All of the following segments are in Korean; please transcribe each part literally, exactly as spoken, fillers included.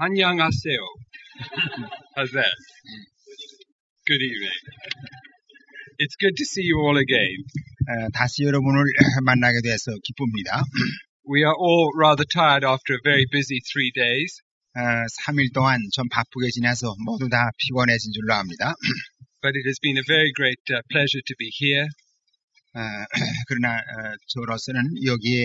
안녕하세요. How's that? Good evening. It's good to see you all again. 어, 다시 여러분을 만나게 돼서 기쁩니다. We are all rather tired after a very busy three days. 어, 삼 일 동안 좀 바쁘게 지나서 모두 다 피곤해진 줄로 압니다. But it has been a very great uh, pleasure to be here. 어, 그러나 어, 저로서는 여기에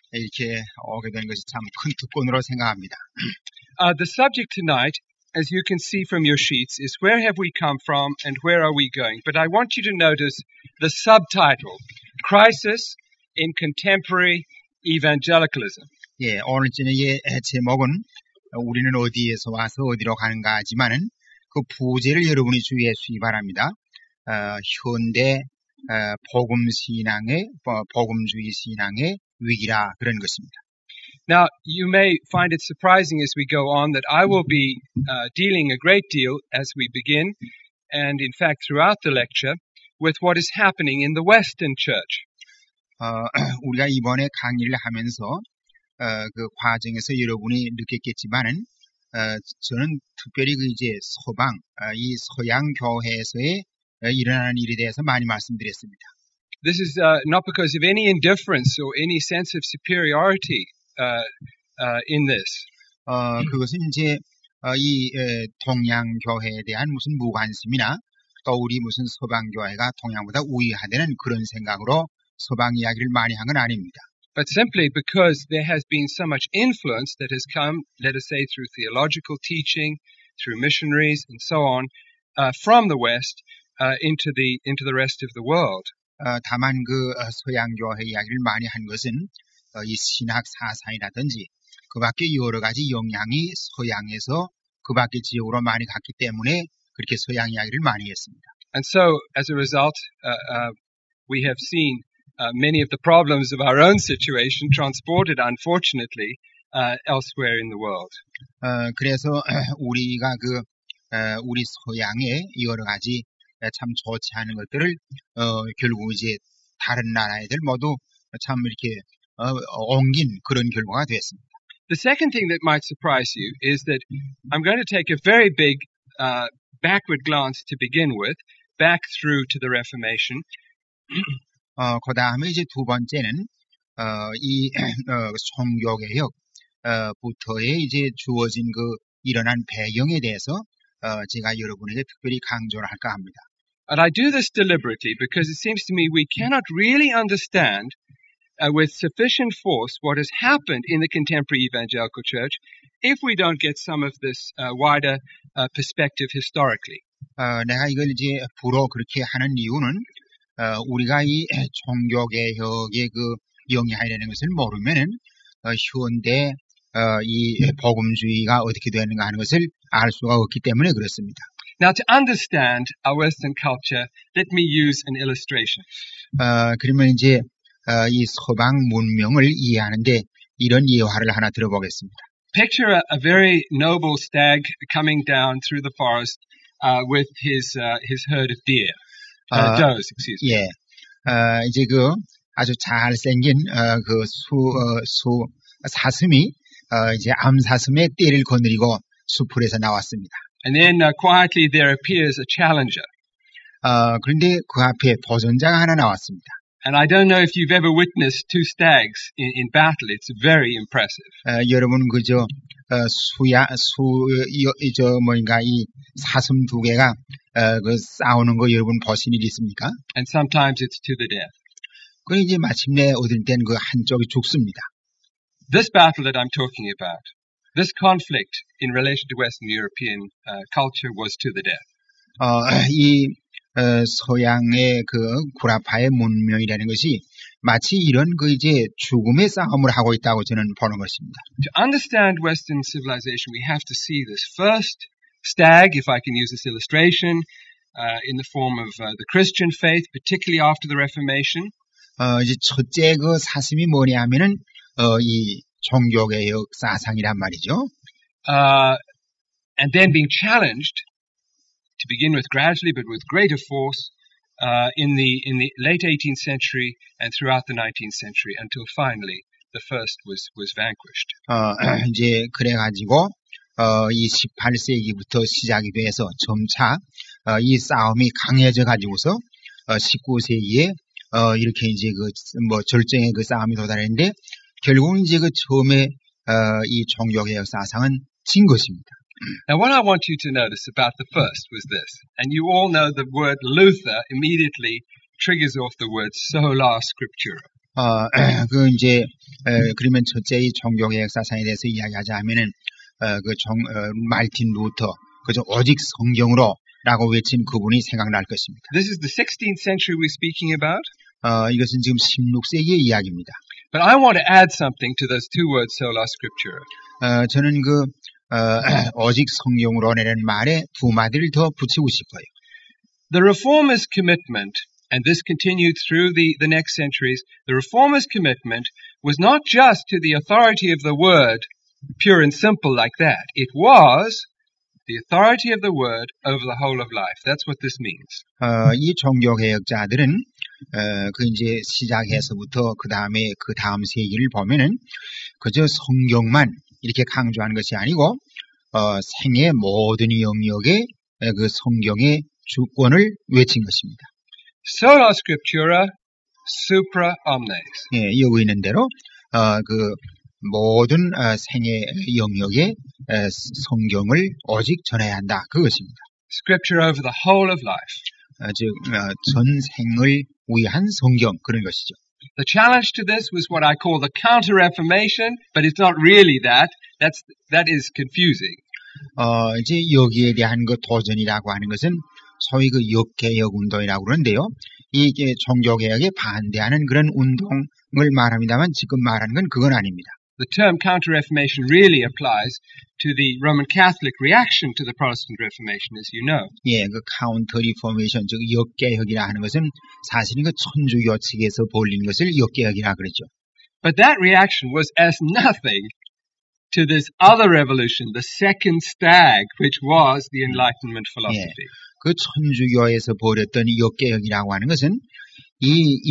이렇게 오게 된 것이 참 큰 특권으로 생각합니다. Uh, the subject tonight, as you can see from your sheets, is where have we come from and where are we going? But I want you to notice the subtitle, Crisis in Contemporary Evangelicalism. 예, 오늘 저녁의 제목은 우리는 어디에서 와서 어디로 가는가 하지만은 그 부제를 여러분이 주의해 주시기 바랍니다. 어, 현대 어, 복음신앙의 어, 복음주의 신앙의 위기라 그런 것입니다. Now, you may find it surprising as we go on that I will be uh, dealing a great deal as we begin, and in fact throughout the lecture, with what is happening in the Western Church. 어, 우리가 이번에 강의를 하면서 어, 그 과정에서 여러분이 느꼈겠지만은 어, 저는 특별히 그 이제 서방, 어, 이 서양 교회에서의 어, 일어나는 일에 대해서 많이 말씀드렸습니다. This is uh, not because of any indifference or any sense of superiority uh, uh, in this. 어, 그것은 이제 어, 이 에, 동양 교회에 대한 무슨 무관심이나 또 우리 무슨 서방 교회가 동양보다 우위하다는 그런 생각으로 서방 이야기를 많이 한 건 아닙니다. But simply because there has been so much influence that has come, let us say, through theological teaching, through missionaries, and so on, uh, from the West uh, into the into the rest of the world. 어, 다만 그 어, 서양 교회 이야기를 많이 한 것은 어, 이 신학 사상이라든지 그 밖에 여러 가지 영향이 서양에서 그 밖의 지역으로 많이 갔기 때문에 그렇게 서양 이야기를 많이 했습니다. And so, as a result, uh, uh, we have seen uh, many of the problems of our own situation transported, unfortunately, uh, elsewhere in the world. 어, 그래서 우리가 그 어, 우리 서양의 여러 가지 참 좋지 않은 것들을 어, 결국 이제 다른 나라 애들 모두 참 이렇게 어, 옮긴 그런 결과가 됐습니다. The second thing that might surprise you is that I'm going to take a very big uh, backward glance to begin with, back through to the Reformation. 어, 그 다음에 이제 두 번째는 어, 이 어, 종교개혁 어, 부터의 이제 주어진 그 일어난 배경에 대해서 어, 제가 여러분에게 특별히 강조를 할까 합니다. And I do this deliberately because it seems to me we cannot really understand uh, with sufficient force what has happened in the contemporary evangelical church if we don't get some of this uh, wider uh, perspective historically. 어, 내가 이걸 이제 부로 그렇게 하는 이유는 어, 우리가 이 종교개혁의 그 영향이라는 것을 모르면은 어, 현대 어, 이 복음주의가 어떻게 되는가 하는 것을 알 수가 없기 때문에 그렇습니다. Now, to understand our Western culture, let me use an illustration. 어, 그러면 이제 어, 이 서방 문명을 이해하는데 이런 예화를 하나 들어보겠습니다. Picture a, a very noble stag coming down through the forest uh, with his uh, his herd of deer, uh, 어, does, excuse me. 예, 어, 이제 그 아주 잘생긴 어, 그 수, 어, 수 사슴이 어, 이제 암사슴의 떼를 거느리고 수풀에서 나왔습니다. And then uh, quietly there appears a challenger. 어, 그런데 그 앞에 도전자가 하나 나왔습니다. And I don't know if you've ever witnessed two stags in, in battle. It's very impressive. 어, 여러분 그저 어, 수야 수 저 뭐인가 이 사슴 두 개가 어, 그 싸우는 거 여러분 보신 일 있습니까? And sometimes it's to the death. 그 이제 마침내 어떨 땐 그 한쪽이 죽습니다. This battle that I'm talking about, this conflict in relation to Western European uh, culture was to the death. 어, 이 어, 서양의 그 구라파의 문명이라는 것이 마치 이런 그 이제 죽음의 싸움을 하고 있다고 저는 보는 것입니다. To understand Western civilization, we have to see this first stag, if I can use this illustration, uh, in the form of uh, the Christian faith, particularly after the Reformation. 어, 이제 첫째 그 사슴이 뭐냐 하면은 어, 이 종교개혁 사상이란 말이죠. Uh, and then being challenged to begin with gradually, but with greater force, uh, in the in the late eighteenth century and throughout the nineteenth century, until finally the first was was vanquished. 어, 이제 그래가지고 어, 이 십팔 세기부터 시작이 돼서 점차 어, 이 싸움이 강해져 가지고서 어, 십구 세기에 어, 이렇게 이제 그 뭐 절정의 그 싸움이 도달했는데 결국은 이제 그 처음에 어, 이 종교개혁 사상은 진 것입니다. Now, what I want you to notice about the first was this, and you all know the word Luther immediately triggers off the word sola scriptura. 어, 그 이제 에, 그러면 첫째 이 종교개혁 사상에 대해서 이야기하자 하면은 어, 그 종, 어, 말틴 루터 그저 오직 성경으로라고 외친 그분이 생각날 것입니다. This is the sixteenth century we're speaking about. 어, 이것은 지금 십육 세기의 이야기입니다. But I want to add something to those two words, sola scriptura. 어, 저는 그 어, 오직 성경으로라는 말에 두 마디를 더 붙이고 싶어요. The Reformers' commitment, and this continued through the, the next centuries, the Reformers' commitment was not just to the authority of the Word, pure and simple like that. It was the authority of the Word over the whole of life. That's what this means. 어, 이 종교개혁자들은 어, 그 이제 시작해서부터 그 다음에 그 다음 세기를 보면은 그저 성경만 이렇게 강조하는 것이 아니고 어, 생의 모든 영역에 그 성경의 주권을 외친 것입니다. Sola scriptura, supra omnes. 예, 여기 있는 대로 어, 그 모든 어, 생의 영역에 어, 성경을 오직 전해야 한다 그것입니다. Scripture over the whole of life. 어, 즉 어, 전생을 위한 성경 그런 것이죠. The challenge to this was what I call the counter-reformation, but it's not really that. That's, that is confusing. 어, 이제 여기에 대한 그 도전이라고 하는 것은 소위 그 역개혁 운동이라고 그러는데요. 이게 종교개혁에 반대하는 그런 운동을 말합니다만 지금 말하는 건 그건 아닙니다. The term counter-reformation really applies to the Roman Catholic reaction to the Protestant Reformation, as you know. 예, 그 카운터 리포메이션, 즉 역개혁이라 하는 것은 사실은 그 천주교 측에서 벌린 것을 역개혁이라 그러죠. But that reaction was as nothing to this other revolution, the second stag, which was the Enlightenment philosophy. 예, 그 천주교에서 벌였던 역개혁이라고 하는 것은 이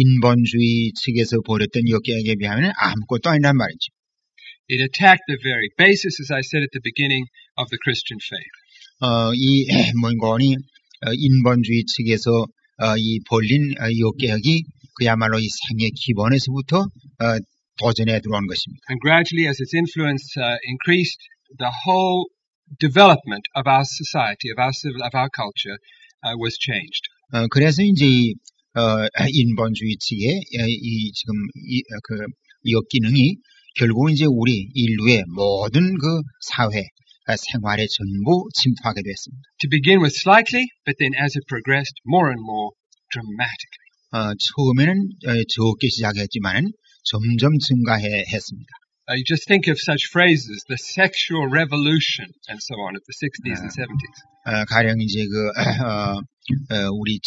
인본주의 측에서 벌였던 역개혁에 비하면 아무것도 아니란 말이죠. It attacked the very basis, as I said at the beginning, of the Christian faith. 어, 이 뭔고니 어, 인본주의 측에서 어, 이 벌린 어, 역개혁이 그야말로 이 생의 기본에서부터 어, 도전에 들어온 것입니다. And gradually, as its influence uh, increased, the whole development of our society, of our civil, of our culture, uh, was changed. 어, 그래서 이제 이 어, 인본주의 측의 이 지금 이, 그 역기능이 결국 이제 우리 인류의 모든 그 사회 생활의 전부 침투하게 됐습니다. To begin with slightly, but then as it progressed, more and more dramatically. 어, 처음에는 어, 적게 시작했지만은 점점 증가했습니다. Uh, you just think of such phrases, the sexual revolution, and so on, of the sixties and seventies. 어, 가령 이제 그 어, 어, 우리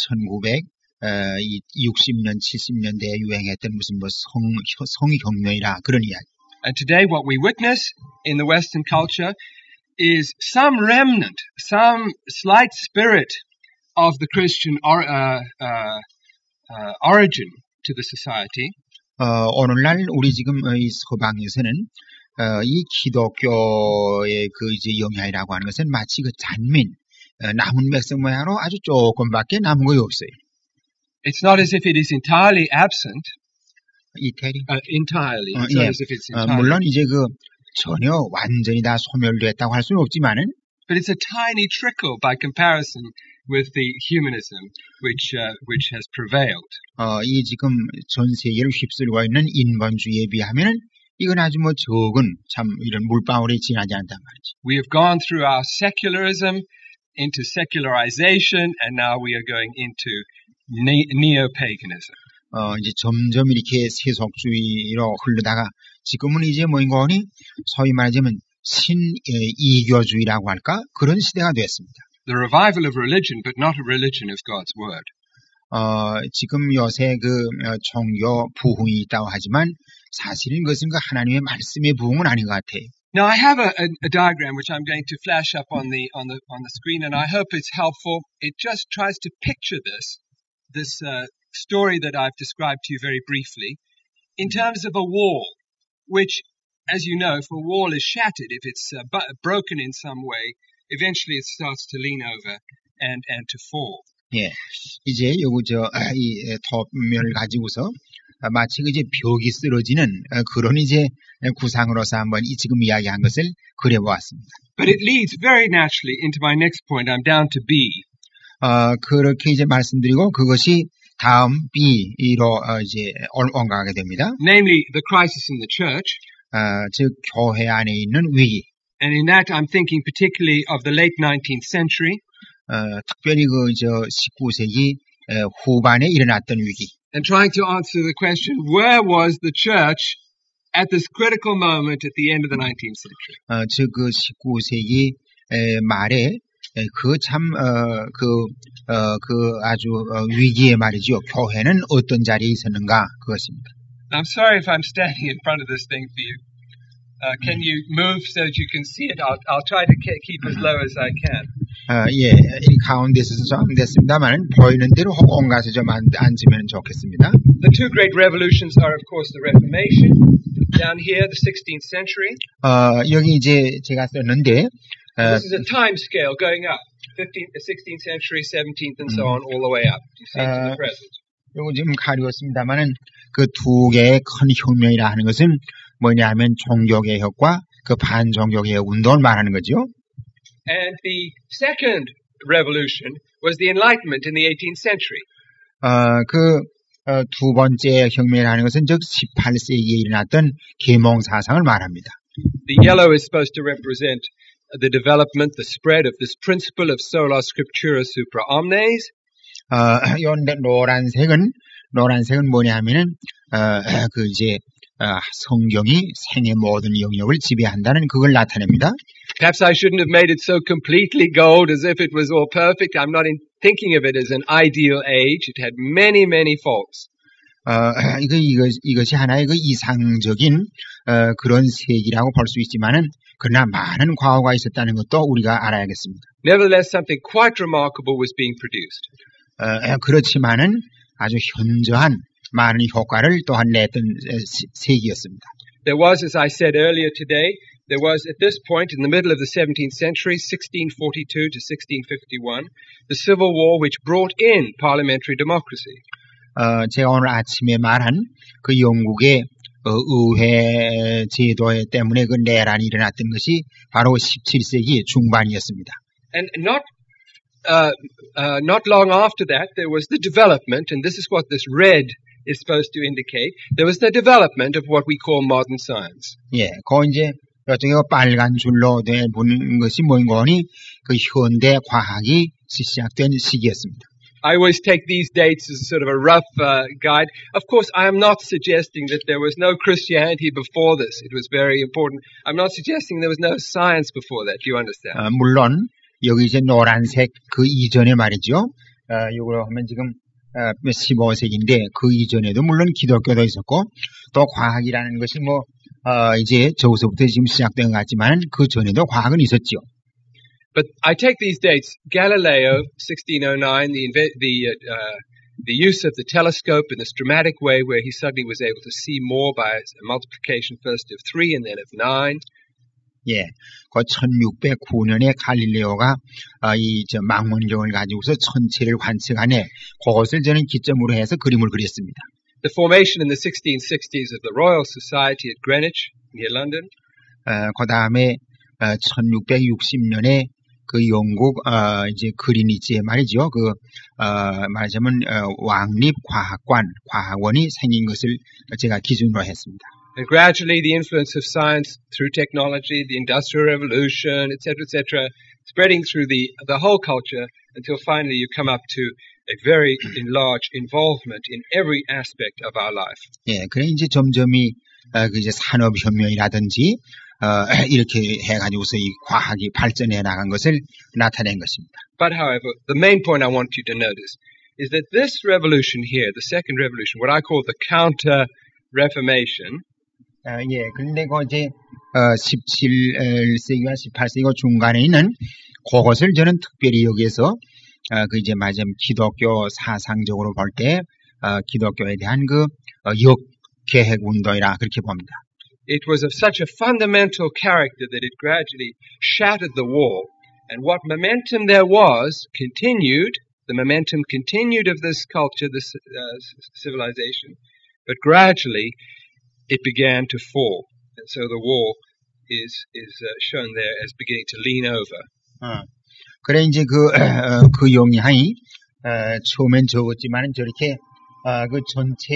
천구백육십 년, 칠십 년대에 유행했던 무슨 뭐 성, 성혁명이라 그런 이야기. And today what we witness in the Western culture is some remnant, some slight spirit of the Christian or, uh, uh, uh, origin to the society. 어, 오늘날 우리 지금 이 서방에서는 어, 이 기독교의 그 이제 영향이라고 하는 것은 마치 그 잔민, 어, 남은 백성 모양으로 아주 조금밖에 남은 것이 없어요. It's not as if it is entirely absent. 이태리? Uh, entirely. 어, It's not 예. as if it's 어, entirely. 물론 이제 그 전혀 완전히 다 소멸됐다고 할 수는 없지만은 But it's a tiny trickle by comparison with the humanism which uh, which has prevailed. 어, 이 지금 전 세계를 휩쓸고 있는 인본주의에 비하면은 이건 아주 뭐 적은 참 이런 물방울이 지나지 않단 말이죠. We have gone through our secularism into secularization, and now we are going into ne- neo-paganism. 어, 이제 점점 이렇게 세속주의로 흐르다가 지금은 이제 뭐인거니 소위 말하자면 신이교주의라고 할까 그런 시대가 됐습니다. The revival of religion, but not a religion of God's word. 어, 지금 요새 그 어, 종교 부흥이 있다고 하지만 사실은 그것은 그 하나님의 말씀의 부흥은 아닌 것 같아요. Now I have a, a, a diagram which I'm going to flash up on the on the on the screen, and I hope it's helpful. It just tries to picture this this uh, story that I've described to you very briefly in terms of a wall, which as you know, if a wall is shattered, if it's uh, bu- broken in some way, eventually it starts to lean over and, and to fall. 예, 이제 요거 저 이 톱면을 가지고서 마치 이제 벽이 쓰러지는 그런 이제 구상으로서 한번 이 지금 이야기한 것을 그려보았습니다. But it leads very naturally into my next point. I'm down to B. 어, 그렇게 이제 말씀드리고 그것이 다음 B로 어, 이제 올라가게 됩니다. Namely, the crisis in the church. 어, 즉 교회 안에 있는 위기. And in that, I'm thinking particularly of the late nineteenth century. 어, 특별히 그 저 십구 세기 에, 후반에 일어났던 위기. And trying to answer the question, where was the church at this critical moment at the end of the nineteenth century? 어, 즉 그 십구 세기 에, 말에 그 참 어, 그, 어, 그 아주 어, 위기의 말이죠. 교회는 어떤 자리에 있었는가 그것입니다. I'm sorry if I'm standing in front of this thing for you. Uh, can you move so that you can see it? I'll, I'll try to keep as low as I can. 어, 예, 이 가운데서 좀 안 됐습니다만 보이는 대로 혹 가서 좀 앉으면 좋겠습니다. The two great revolutions are, of course, the Reformation. Down here, the sixteenth century. 어, 여기 이제 제가 썼는데 어, This is a time scale going up. fifteenth, sixteenth century, seventeenth, and so on, all the way up. You see, to the present. 요거 지금 가리웠습니다만은 그 두 개의 큰 혁명이라 하는 것은 뭐냐면 종교개혁과 그 반종교개혁 운동을 말하는 거죠. And the second revolution was the Enlightenment in the eighteenth century. 어, 그, 어, 두 번째 혁명이라는 것은 즉 십팔 세기에 일어났던 계몽 사상을 말합니다. The yellow is supposed to represent the development, the spread of this principle of sola scriptura supra omnes. 어, 요 노란색은, 노란색은 뭐냐 하면은, 어, 그 이제, 어, 성경이 생의 모든 영역을 지배한다는 그걸 나타냅니다. Perhaps I shouldn't have made it so completely gold as if it was all perfect. I'm not in thinking of it as an ideal age. It had many, many faults. 어, 이거, 이거, 이것이 하나의 그 이상적인, 어, 그런 세기라고 볼 수 있지만은, 그러나 많은 과오가 있었다는 것도 우리가 알아야겠습니다. Nevertheless, something quite remarkable was being produced. 어, 그렇지만은 아주 현저한 많은 효과를 또한 냈던 세기였습니다. There was, as I said earlier today, there was at this point in the middle of the seventeenth century, sixteen forty-two to sixteen fifty-one, the Civil War which brought in parliamentary democracy. 어, 제가 오늘 아침에 말한 그 영국의 어, 의회 제도 때문에 그 내란이 일어났던 것이 바로 십칠 세기 중반이었습니다. And not uh, uh, not long after that, there was the development, and this is what this red is supposed to indicate. There was the development of what we call modern science. 예, 그 이제 이쪽에 빨간 줄로 돼 보는 것이 뭐인 거니 그 현대 과학이 시작된 시기였습니다. I always take these dates as sort of a rough uh, guide. Of course, I am not suggesting that there was no Christianity before this. It was very important. I'm not suggesting there was no science before that. Do you understand? 어, 물론 여기 이제 노란색 그 이전에 말이죠. 어, 이거로 하면 지금 어, 십오 세기인데 그 이전에도 물론 기독교도 있었고 또 과학이라는 것이 뭐 어, 이제 저기서부터 지금 시작된 것 같지만 그 전에도 과학은 있었죠. But I take these dates: Galileo, sixteen oh nine, the the uh, the use of the telescope in this dramatic way, where he suddenly was able to see more by a multiplication first of three and then of nine. 예, 그 천육백구 년에 갈릴레오가 어, 이 저 망원경을 가지고서 천체를 관측하네. 그것을 저는 기점으로 해서 그림을 그렸습니다. The formation in the sixteen sixties of the Royal Society at Greenwich, near London. 어, 그 다음에 어, 천육백육십 년에 그 영국 어, 이제 그리니치에 말이죠. 그 어, 말하자면 어, 왕립 과학관 과학원이 생긴 것을 제가 기준으로 했습니다. And gradually, the influence of science through technology, the Industrial Revolution, et cetera, et cetera, spreading through the the whole culture until finally you come up to a very enlarged involvement in every aspect of our life. 예, 그래 이제 점점이 어, 그 이제 산업혁명이라든지 어, 이렇게 해가지고서 이 과학이 발전해 나간 것을 나타낸 것입니다. But however, the main point I want you to notice is that this revolution here, the second revolution, what I call the counter-reformation, 어, 예, 근데 그 이제 어, 십칠 세기와 십팔 세기 중간에 있는 그것을 저는 특별히 여기에서 어, 그 이제 말하자면 기독교 사상적으로 볼 때 어, 기독교에 대한 그 어, 역계획 운동이라 그렇게 봅니다. it was of such a fundamental character that it gradually shattered the wall. And what momentum there was continued, the momentum continued of this culture, this uh, civilization, but gradually it began to fall. And so the wall is, is uh, shown there as beginning to lean over. 어, 그래 이제 그, 어, 그 용량이 어, 처음엔 적었지만은 저렇게 어, 그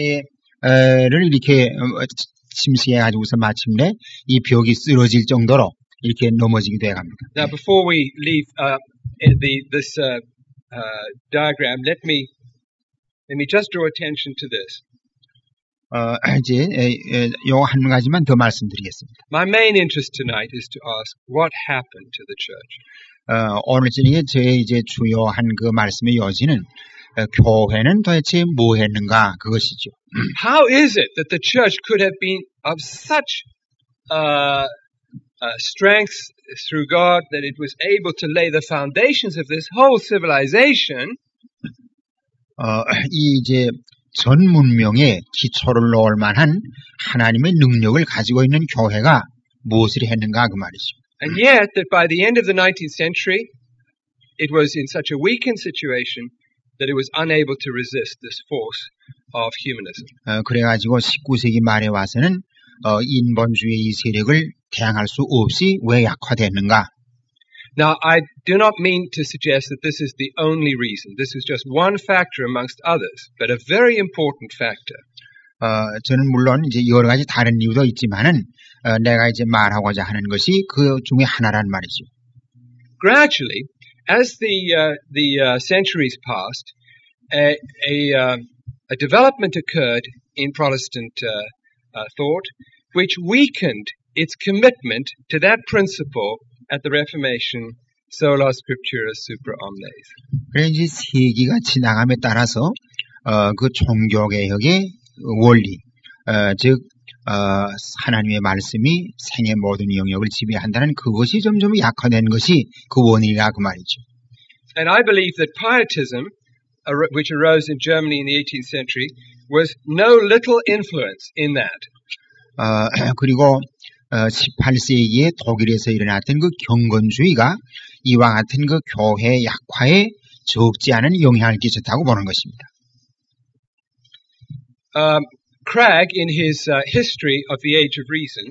전체를 이렇게 어, 침수해 가지고서 마침내 이 벽이 쓰러질 정도로 이렇게 넘어지기도 해갑니다. Now, before we leave uh, the, this uh, uh, diagram, let me let me just draw attention to this. 어, 이제 요 한 가지만 더 말씀드리겠습니다. My main interest tonight is to ask what happened to the church. 어, 오늘 저녁에 저의 이제 주요한 그 말씀의 요지는 어, 교회는 도대체 뭐 했는가 그것이죠. How is it that the church could have been of such uh, uh, strength through God that it was able to lay the foundations of this whole civilization? 어, 이 이제 전 문명의 기초를 놓을 만한 하나님의 능력을 가지고 있는 교회가 무엇을 했는가 그 말이죠. And yet, that by the end of the nineteenth century, it was in such a weakened situation that it was unable to resist this force of humanism. 어, 그래가지고 십구 세기 말에 와서는 어, 인본주의 이 세력을 대항할 수 없이 왜 약화됐는가? Now, I do not mean to suggest that this is the only reason. This is just one factor amongst others, but a very important factor. 어, 저는 물론 이제 여러 가지 다른 이유도 있지만은 어, 내가 이제 말하고자 하는 것이 그 중에 하나란 말이죠. Gradually, as the uh, the uh, centuries passed, a a, uh, a development occurred in Protestant uh, uh, thought, which weakened its commitment to that principle at the Reformation, sola scriptura supra omnes. 그래 이제 세기가 지나감에 따라서 어, 그 종교개혁의 원리, 어, 즉 어, 하나님의 말씀이 생의 모든 영역을 지배한다는 그것이 점점 약화된 것이 그 원인이라 그 말이죠. And I believe that pietism, which arose in Germany in the eighteenth century, was no little influence in that. 어, 그리고 어, 십팔 세기에 독일에서 일어났던 그 경건주의가 이와 같은 그 교회 약화에 적지 않은 영향을 끼쳤다고 보는 것입니다. Um, Cragg, in his uh, History of the Age of Reason,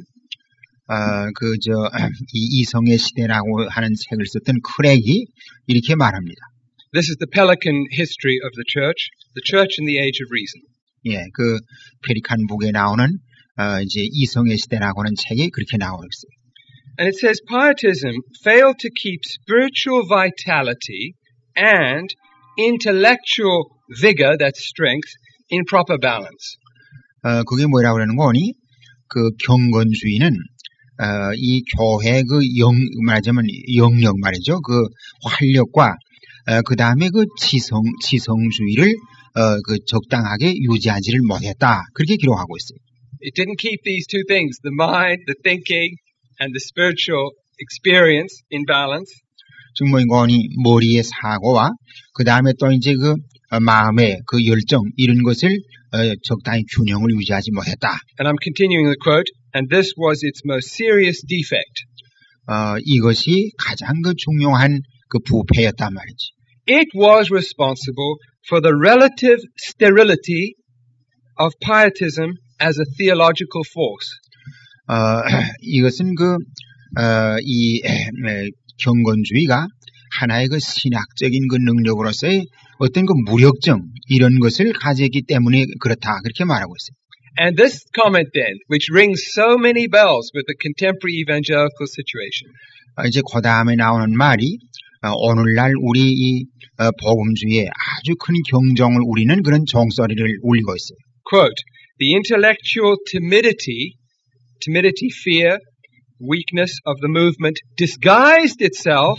어, 그, 저, 이 이성의 시대라고 하는 책을 썼던 크랙이 이렇게 말합니다. This is the Pelican history of the church, the church in the age of reason. 예, 그, 페리칸 북에 나오는, 어, 이제 이성의 시대라고 하는 책이 그렇게 나오고 있어요. And it says, Pietism failed to keep spiritual vitality and intellectual vigor, that's strength, in proper balance. 어, 그게 뭐라고 그러는 거니? 그 경건주의는, 어, 이 교회 그 영, 말하자면 영역 말이죠. 그 활력과, 어, 그 다음에 그 지성, 지성주의를, 어, 그 적당하게 유지하지를 못했다. 그렇게 기록하고 있어요. It didn't keep these two things, the mind, the thinking, and the spiritual experience in balance. 즉, 뭐, 이거니, 머리의 사고와, 그 다음에 또 이제 그, 어, 마음의 그 열정, 이런 것을, 어, 적당히 균형을 유지하지 못했다. And I'm continuing the quote, and this was its most serious defect. 어, 이것이 가장 그 중요한 그 부패였단 말이지. It was responsible for the relative sterility of pietism as a theological force. 어, 이것은 그, 어, 이, 에, 경건주의가 하나의 그 신학적인 그 능력으로서의 어떤 그 무력점, 이런 것을 가졌기 때문에 그렇다. 그렇게 말하고 있어요. And this comment then, which rings so many bells with the contemporary evangelical situation. 어, 이제 그 다음에 나오는 말이, 어, 오늘날 우리 이, 어, 복음주의에 아주 큰 경종을 울리는 그런 종소리를 울리고 있어요. Quote, the intellectual timidity, timidity, fear, weakness of the movement disguised itself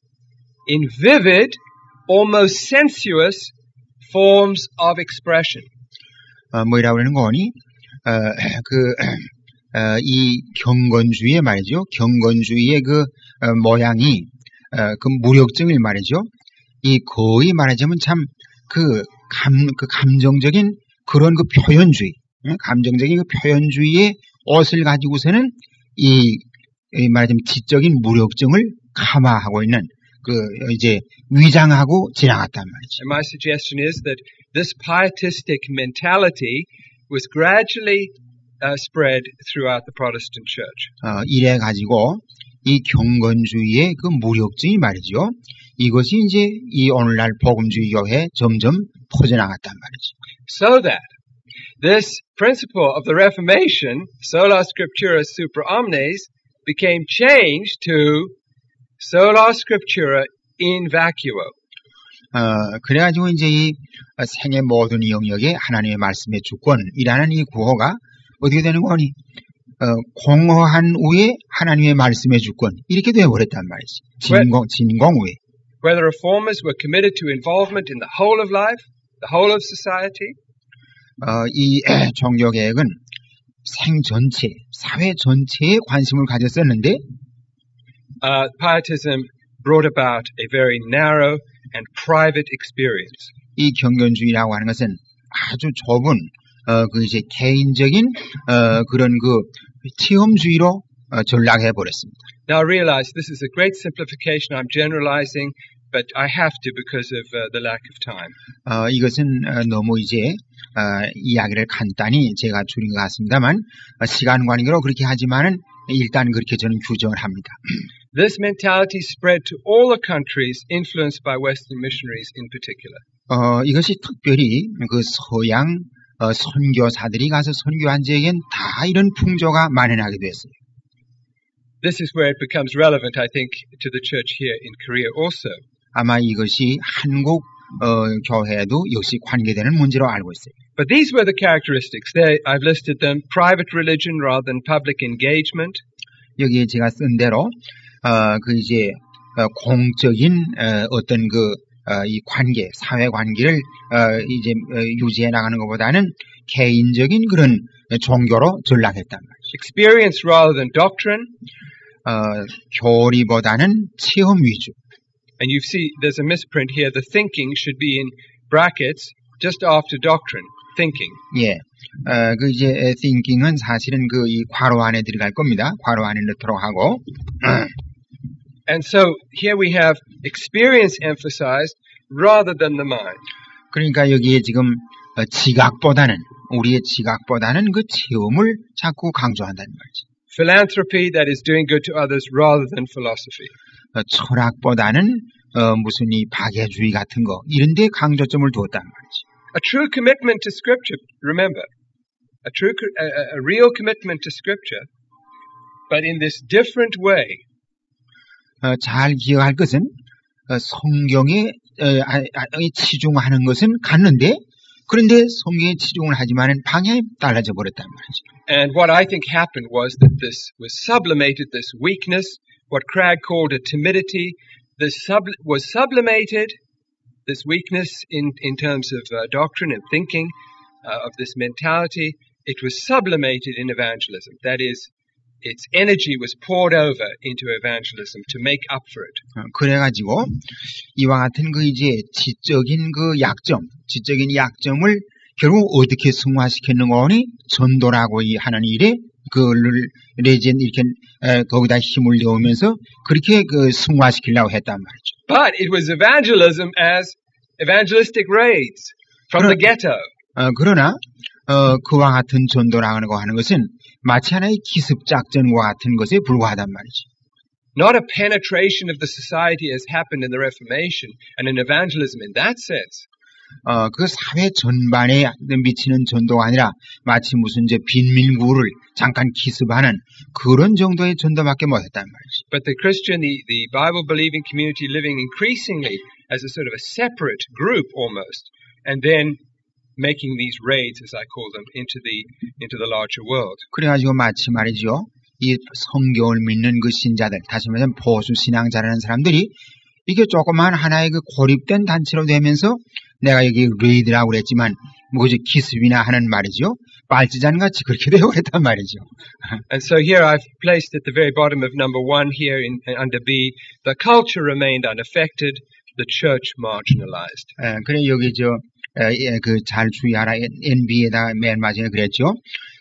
in vivid, almost sensuous forms of expression. 어, 뭐라고 그러는 거니? 어, 그, 어, 이 경건주의의 말이죠. 경건주의의 그, 어, 모양이, 어, 그 무력증을 말이죠. 이 거의 말하자면 참, 그, 감, 그 감정적인 그런 그 표현주의, 응? 감정적인 그 표현주의에 옷을 가지고서는 이, 이 말하자면 지적인 무력증을 감화하고 있는 그 이제 위장하고 지나갔단 말이죠. And my suggestion is that this pietistic mentality was gradually uh, spread throughout the Protestant Church. 어, 이래 가지고 이 경건주의의 그 무력증이 말이죠. 이것이 이제 이 오늘날 복음주의 교회에 점점 퍼져나갔단 말이죠. So that this principle of the Reformation, sola scriptura super omnes, became changed to sola scriptura in vacuo. 어, 그래가지고 이제 이 생의 모든 영역에 하나님의 말씀의 주권이라는 이 구호가 어떻게 되는 거니? 어, 공허한 후에 하나님의 말씀의 주권 이렇게 되어버렸단 말이지. 진공, 진공 후에. Whether reformers were committed to involvement in the whole of life, the whole of society, 어, 이 종교개혁은 생 전체, 사회 전체에 관심을 가졌었는데, uh, pietism brought about a very narrow and private experience. 이 경건주의라고 하는 것은 아주 좁은 어, 그 이제 개인적인 어, 그런 그 체험주의로 어, 전락해 버렸습니다. Now I realize this is a great simplification. I'm generalizing, but I have to because of uh, the lack of time. 어, 이것은 어, 너무 이제 어, 이야기를 간단히 제가 줄인 것 같습니다만 어, 시간 관계로 그렇게 하지만은 일단 그렇게 저는 규정을 합니다. This mentality spread to all the countries influenced by Western missionaries in particular. 어, 이것이 특별히 그 서양 어, 선교사들이 가서 선교한 지역엔 다 이런 풍조가 만연하게 됐어요. This is where it becomes relevant, I think, to the church here in Korea also. 아마 이것이 한국 어, 교회에도 역시 관계되는 문제로 알고 있어요. But these were the characteristics. They, I've listed them: private religion rather than public engagement. 여기에 제가 쓴 대로 어, 그 이제 어, 공적인 어, 어떤 그 어, 이 관계, 사회 관계를 어, 이제 어, 유지해 나가는 것보다는 개인적인 그런 종교로 전락했단 말이죠. Experience rather than doctrine. 어, 교리보다는 체험 위주. And you see, there's a misprint here. The thinking should be in brackets just after doctrine. Thinking. 예, 어, 그 이제 thinking은 사실은 그 이 괄호 안에 들어갈 겁니다. 괄호 안에 넣도록 하고. And so here we have experience emphasized rather than the mind. 그러니까 여기에 지금 어, 지각보다는 우리의 지각보다는 그 체험을 자꾸 강조한다는 말이죠. Philanthropy, that is doing good to others rather than philosophy. 어, 철학보다는 어, 무슨 이 박애주의 같은 거 이런 데 강조점을 두었단 말이죠. A true commitment to Scripture, remember, a true, a, a real commitment to Scripture, but in this different way. 어, 잘 기억할 것은 어, 성경에 어, 아, 아, 치중하는 것은 갔는데 그런데 성경에 치중을 하지만은 방향이 달라져 버렸단 말이죠. And what I think happened was that this was sublimated, this weakness, what Cragg called a timidity, this sub, was sublimated, this weakness in, in terms of uh, doctrine and thinking, uh, of this mentality, it was sublimated in evangelism. That is, its energy was poured over into evangelism to make up for it. 어, 그래가지고 이와 같은 그 이제 지적인 그 약점, 지적인 약점을 결국 어떻게 승화시켰는가 하니 전도라고 이 하는 일에 그를 레진 이렇게 에, 거기다 힘을 넣으면서 그렇게 그 승화시키려고 했단 말이죠. But it was evangelism as evangelistic raids from 그러, the ghetto. 어, 그러나 어, 그와 같은 전도라고 하는 것은 마치 하나의 기습작전과 같은 것에 불과하단 말이죠. Not a penetration of the society as happened in the Reformation and an evangelism in that sense. 어, 그 사회 전반에 미치는 전도가 아니라 마치 무슨 이제 빈민구를 잠깐 기습하는 그런 정도의 전도밖에 못했단 말이죠. But the Christian, the, the Bible-believing community living increasingly as a sort of a separate group almost, and then making these raids, as I call them, into the into the larger world. 그래가지고 마치 말이죠. 이 성경을 믿는 그 신자들, 다시 말하면 보수 신앙자라는 사람들이 이게 조그만 하나의 그 고립된 단체로 되면서 내가 여기 레이드라고 그랬지만 뭐지 기습이나 하는 말이죠. 빨치잔 같이 그렇게 되어버렸단 말이죠. And so here I've placed at the very bottom of number one here in, under B, the culture remained unaffected, the church marginalized. 에, 그래 여기 저 그 잘 주의하라 엔비에다 맨 마지막에 그랬죠.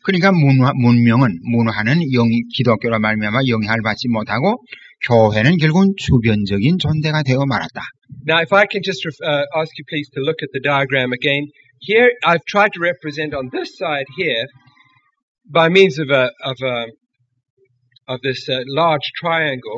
그러니까 문화, 문명은, 문화는 영, 기독교로 말미암아 영향을 받지 못하고 교회는 결국은 주변적인 존재가 되어 말았다. Now, if I can just uh, ask you please to look at the diagram again. Here, I've tried to represent on this side here, by means of a of a of this uh, large triangle.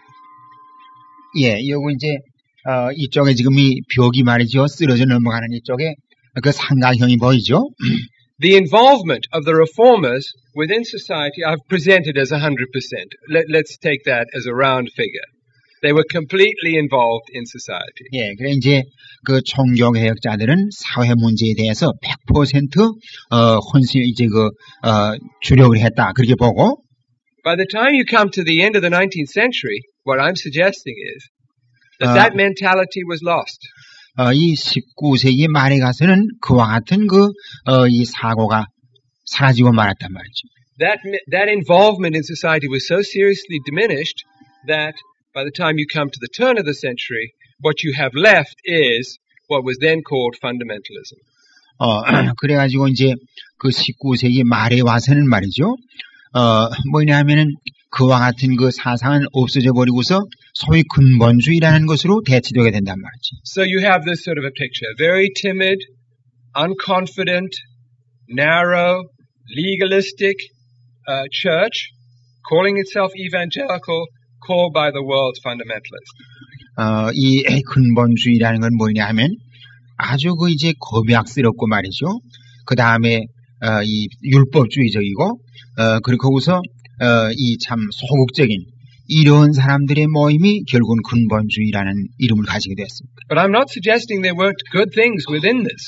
예, 요거 이제 어, 이쪽에 지금 이 벽이 말이죠. 쓰러져 넘어가는 이쪽에 그 삼각형이 보이죠. The involvement of the reformers within society I've presented as one hundred percent. Let, let's take that as a round figure. They were completely involved in society. 예, 그래 이제 그 종교개혁자들은 사회 문제에 대해서 백 퍼센트 어, 혼신 이제 그 어, 주력을 했다 그렇게 보고. By the time you come to the end of the nineteenth century, what I'm suggesting is that 어, that mentality was lost. 어, 이 십구 세기 말에 가서는 그와 같은 그 어, 이 사고가 사라지고 말았단 말이죠. That that involvement in society was so seriously diminished that by the time you come to the turn of the century, what you have left is what was then called fundamentalism. 어, 그래가지고 이제 그 십구 세기 말에 와서는 말이죠. 어, 뭐냐 하면은 그와 같은 그 사상은 없어져 버리고서 소위 근본주의라는 것으로 대치되게 된단 말이죠. So you have this sort of a picture. Very timid, unconfident, narrow, legalistic uh, church calling itself evangelical, called by the world's fundamentalists. 어, 이 근본주의라는 건 뭐냐 하면 아주 그 이제 겁약스럽고 말이죠. 그 다음에 어, 이 율법주의적이고 어, 그리고 거기서 어, 이 참 소극적인 이런 사람들의 모임이 결국은 근본주의라는 이름을 가지게 되었습니다. But I'm not suggesting there weren't good things within this.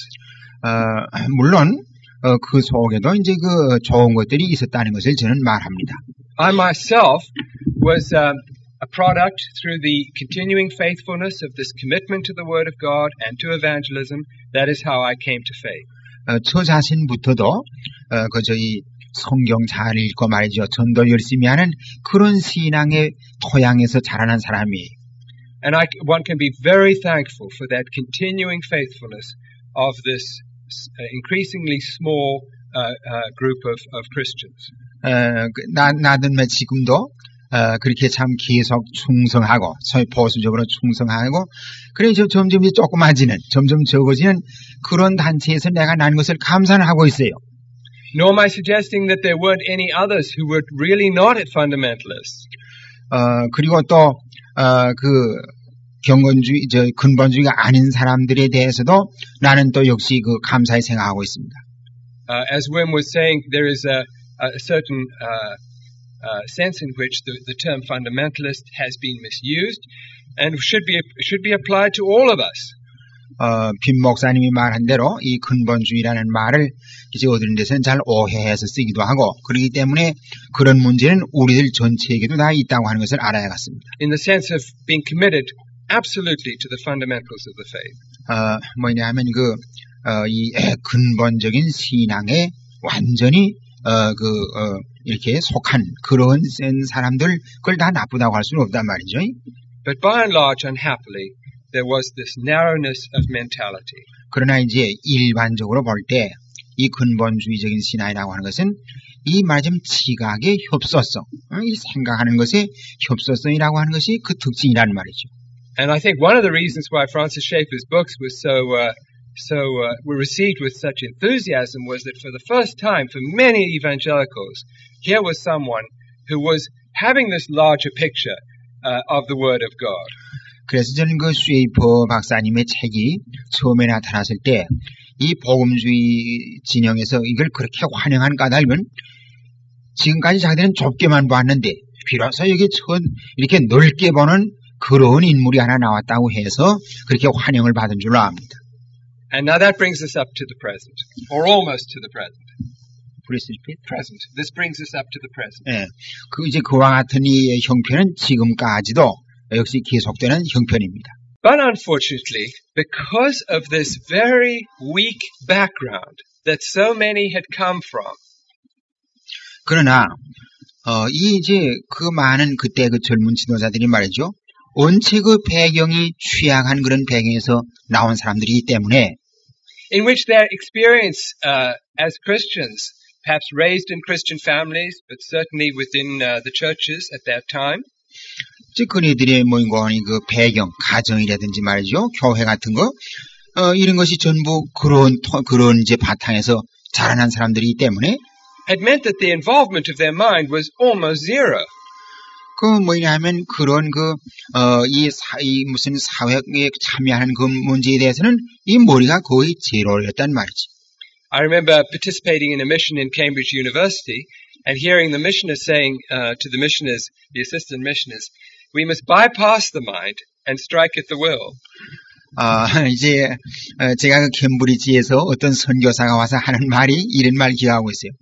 어, 물론 어, 그 속에도 이제 그 좋은 것들이 있었다는 것을 저는 말합니다. I myself was um, a product through the continuing faithfulness of this commitment to the Word of God and to evangelism. That is how I came to faith. 어, 저 자신부터도 어, 그 저희 성경 잘 읽고 말이죠. 전도 열심히 하는 그런 신앙의 토양에서 자라난 사람이에요. And I, one can be very thankful for that continuing faithfulness of this uh, increasingly small uh, uh, group of, of Christians. 어, 나, 나는 지금도 어, 그렇게 참 계속 충성하고 소위 보수적으로 충성하고 그래 점점 조그마지는 점점 적어지는 그런 단체에서 내가 난 것을 감사를 하고 있어요. Nor am I suggesting that there weren't any others who were really not fundamentalists. 어, 그리고 또 어, 그 경건주의, 저 근본주의가 아닌 사람들에 대해서도 나는 또 역시 그 감사히 생각하고 있습니다. Uh, as Wim was saying, there is a, a certain uh, uh, sense in which the, the term fundamentalist has been misused and should be should be applied to all of us. 어, 빈 목사님이 말한 대로 이 근본주의라는 말을 이제 어떤 데서는 잘 오해해서 쓰기도 하고 그렇기 때문에 그런 문제는 우리들 전체에게도 다 있다고 하는 것을 알아야겠습니다. In the sense of being committed absolutely to the fundamentals of the faith. 어, 뭐냐 하면 그, 어, 이 근본적인 신앙에 완전히 어, 그, 어, 이렇게 속한 그런 사람들 그걸 다 나쁘다고 할 수는 없단 말이죠. But by and large, unhappily, there was this narrowness of mentality. 그러나 이제 일반적으로 볼 때 이 근본주의적인 신앙이라고 하는 것은 이 말하자면 지각의 협소성, 이 생각하는 것의 협소성이라고 하는 것이 그 특징이라는 말이죠. And I think one of the reasons why Francis Schaeffer's books were so uh, so uh, were received with such enthusiasm was that for the first time, for many evangelicals, here was someone who was having this larger picture uh, of the Word of God. 그래서 저는 그 쉐이퍼 박사님의 책이 처음에 나타났을 때 이 복음주의 진영에서 이걸 그렇게 환영한 까닭은 지금까지 자기들은 좁게만 봤는데 비로소 여기 첫 이렇게 넓게 보는 그런 인물이 하나 나왔다고 해서 그렇게 환영을 받은 줄로 압니다. And now that brings us up to the present, or almost to the present. present. This brings us up to the present. 예, 그 이제 그와 같은 이 형편은 지금까지도 역시 계속되는 형편입니다. But unfortunately, because of this very weak background that so many had come from, 그러나 어, 이 이제 그 많은 그때 그 젊은 지도자들이 말이죠. 원체 그 배경이 취약한 그런 배경에서 나온 사람들이기 때문에 in which their experience uh, as Christians perhaps raised in Christian families, but certainly within uh, the churches at that time. 즉 그네들의 모임과의 그 배경, 가정이라든지 말이죠, 교회 같은 거, 어, 이런 것이 전부 그런 그런 이제 바탕에서 자라난 사람들이기 때문에. Had meant that the involvement of their mind was almost zero. 그 뭐냐면 그런 그 어 이 이 무슨 사회에 참여하는 그 문제에 대해서는 이 머리가 거의 제로였단 말이지. I remember participating in a mission in Cambridge University and hearing the missioners saying uh, to the missioners, the assistant missioners, we must bypass the mind and strike at the will. 아, 이제 어, 제가 그 캠브리지에서 어떤 선교사가 와서 하는 말이 이런 말 기억하고 있어요.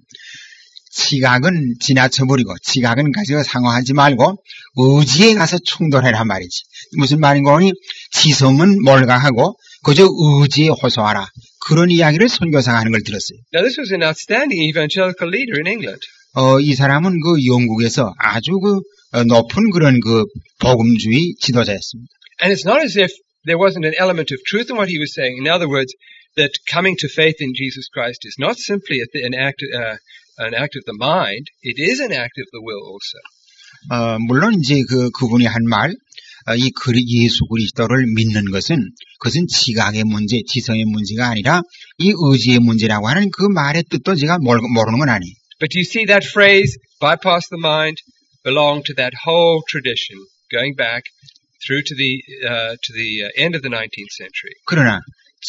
지각은 지나쳐버리고 지각은 가지고 상호하지 말고 의지에 가서 충돌해라 말이지. 무슨 말인가 하니 지성은 몰각하고 그저 의지에 호소하라. 그런 이야기를 선교사가 하는 걸 들었어요. Now this was an outstanding evangelical leader in England. 어, 이 사람은 그 영국에서 아주 그 어, 높은 그런 그 복음주의 지도자였습니다. And it's not as if there wasn't an element of truth in what he was saying. In other words, that coming to faith in Jesus Christ is not simply an act, uh, an act of the mind. It is an act of the will also. 어, 물론 이제 그 그분이 한 말, 어, 이 그리 예수 그리스도를 믿는 것은 그것은 지각의 문제, 지성의 문제가 아니라 이 의지의 문제라고 하는 그 말의 뜻도 제가 모르, 모르는 건 아니에요. But you see that phrase, bypass the mind, belonged to that whole tradition, going back through to the uh, to the uh, end of the nineteenth century. 그러나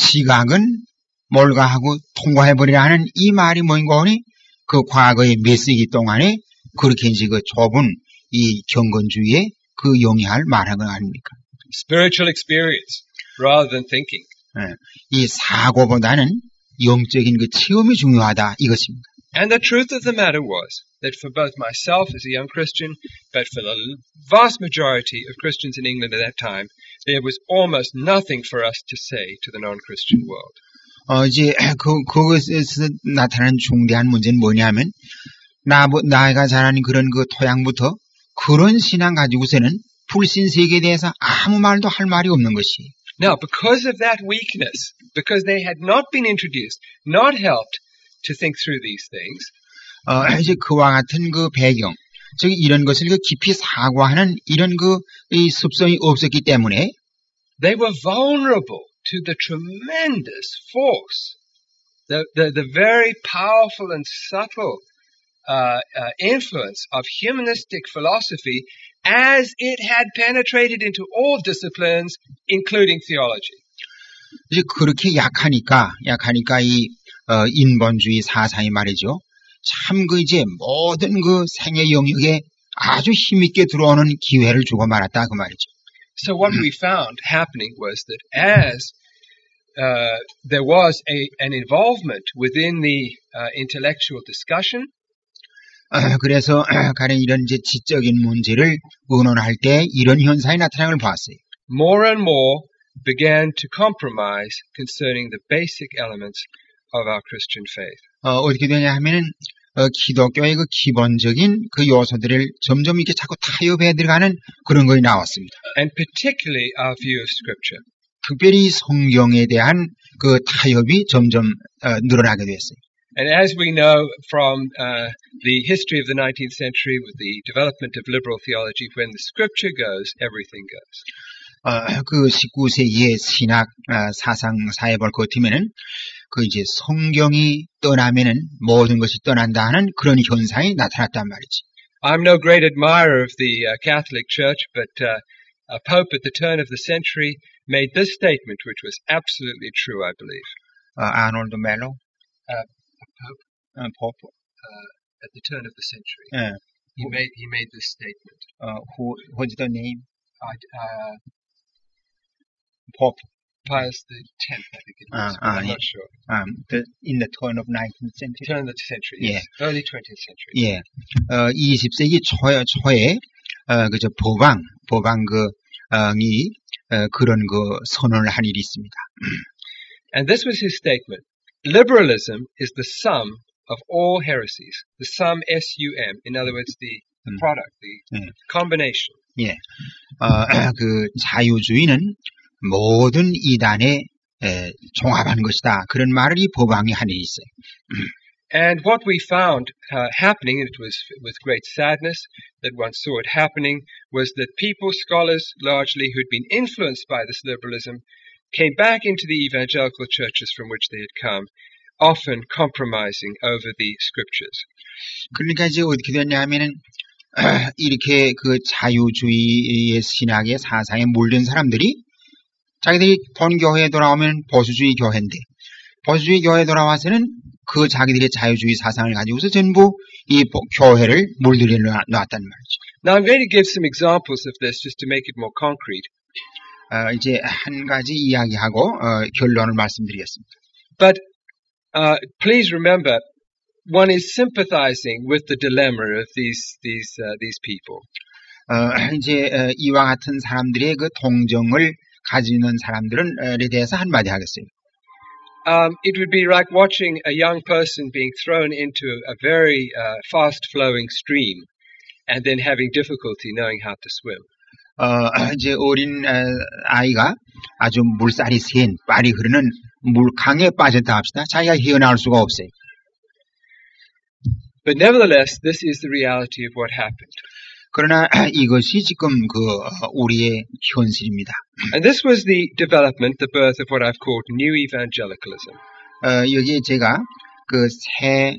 지각은 몰가하고 통과해버리라 하는 이 말이 뭔가 하니 그 과거의 몇 세기 동안에 그렇게 이제 그 좁은 이 경건주의에 그 영향을 말한 건 아닙니까? Spiritual experience rather than thinking. 네, 이 사고보다는 영적인 그 체험이 중요하다 이것입니다. And the truth of the matter was that for both myself as a young Christian, but for the vast majority of Christians in England at that time, there was almost nothing for us to say to the non-Christian world. 어, 이제 그 그것에서 나타나는 중대한 문제는 뭐냐면 나 나이가 자라는 그런 그 토양부터 그런 신앙 가지고서는 불신 세계에 대해서 아무 말도 할 말이 없는 것이. Now, because of that weakness, because they had not been introduced, not helped to think through these things, 어, 이제 그와 같은 그 배경, 즉 이런 것을 그 깊이 사고하는 이런 그 이 습성이 없었기 때문에 they were vulnerable to the tremendous force, the the, the very powerful and subtle uh, uh, influence of humanistic philosophy as it had penetrated into all disciplines, including theology. 이제 그렇게 약하니까 약하니까 이 어, 인본주의 사상이 말이죠. 참 그 이제 모든 그 생애 영역에 아주 힘있게 들어오는 기회를 주고 말았다 그 말이죠. So what we found happening was that as uh, there was a, an involvement within the uh, intellectual discussion, 어, 그래서 가령 이런 이제 지적인 문제를 의논할 때 이런 현상이 나타나는 걸 봤어요. more and more began to compromise concerning the basic elements of our Christian faith. 어, 어떻게 되냐 하면은 어, 기독교의 그 기본적인 그 요소들을 점점 이렇게 자꾸 타협해 들어가는 그런 것이 나왔습니다. And particularly our view of Scripture. 특별히 성경에 대한 그 타협이 점점 어, 늘어나게 됐어요. And as we know from uh, the history of the nineteenth century with the development of liberal theology, when the Scripture goes, everything goes. 어, 그 십구 세기의 신학 어, 사상 사회 볼 것 같으면은 그 이제 성경이 떠나면은 모든 것이 떠난다는 그런 현상이 나타났단 말이지. I'm no great admirer of the uh, Catholic Church, but uh, a pope at the turn of the century made this statement, which was absolutely true, I believe. 어, 아놀드 멜로, Uh, a pope 어, 포프, uh, at the turn of the century, 예, he made he made this statement. 어, who, what's the name? I, uh, 포프. Pius the tenth, I think it was. Ah, but ah, I'm yeah. not sure. Um, the, in the turn of nineteenth century. Turn of the century, Yeah. yes. Early twentieth century. 예, 어, 이십 세기 초, 초에, 어, 그저 보방, 보방 그, 이, 어, 그런 그 선언을 한 일이 있습니다. And this was his statement. Liberalism is the sum of all heresies. The sum, S U M. In other words, the, the 음. product, the 예, combination. 예, 어, 그 자유주의는 모든 이단의 에, 종합한 것이다. 그런 말을 이 법왕이 한 일이 있어요. And what we found uh, happening, and it was with great sadness that one saw it happening, was that people, scholars largely, who'd been influenced by this liberalism, came back into the evangelical churches from which they had come, often compromising over the scriptures. 그러니까 이제 어떻게 됐냐면은 이렇게 그 자유주의의 신학의 사상에 몰린 사람들이 자기들이 본교회에 돌아오면 보수주의 교회인데 보수주의 교회에 돌아와서는 그 자기들의 자유주의 사상을 가지고서 전부 이 교회를 물들여 놨단 말이죠. Now I'm going to give some examples of this just to make it more concrete. 어, 이제 한 가지 이야기하고 어, 결론을 말씀드리겠습니다. But uh, please remember, one is sympathizing with the dilemma of these these uh, these people. 어, 이제 어, 이와 같은 사람들의 그 동정을 가지는 사람들은에 대해서 한마디 하겠어요. Um, it would be like watching a young person being thrown into a very uh, fast-flowing stream and then having difficulty knowing how to swim. 어, 이제 어린 어, 아이가 아주 물살이 센 빨리 흐르는 물강에 빠졌다 합시다. 자기가 헤어나올 수가 없어요. But nevertheless, this is the reality of what happened. 그러나 이것이 지금 그 우리의 현실입니다. And this was the development, the birth of what I've called New Evangelicalism. 어, 여기에 제가 그 새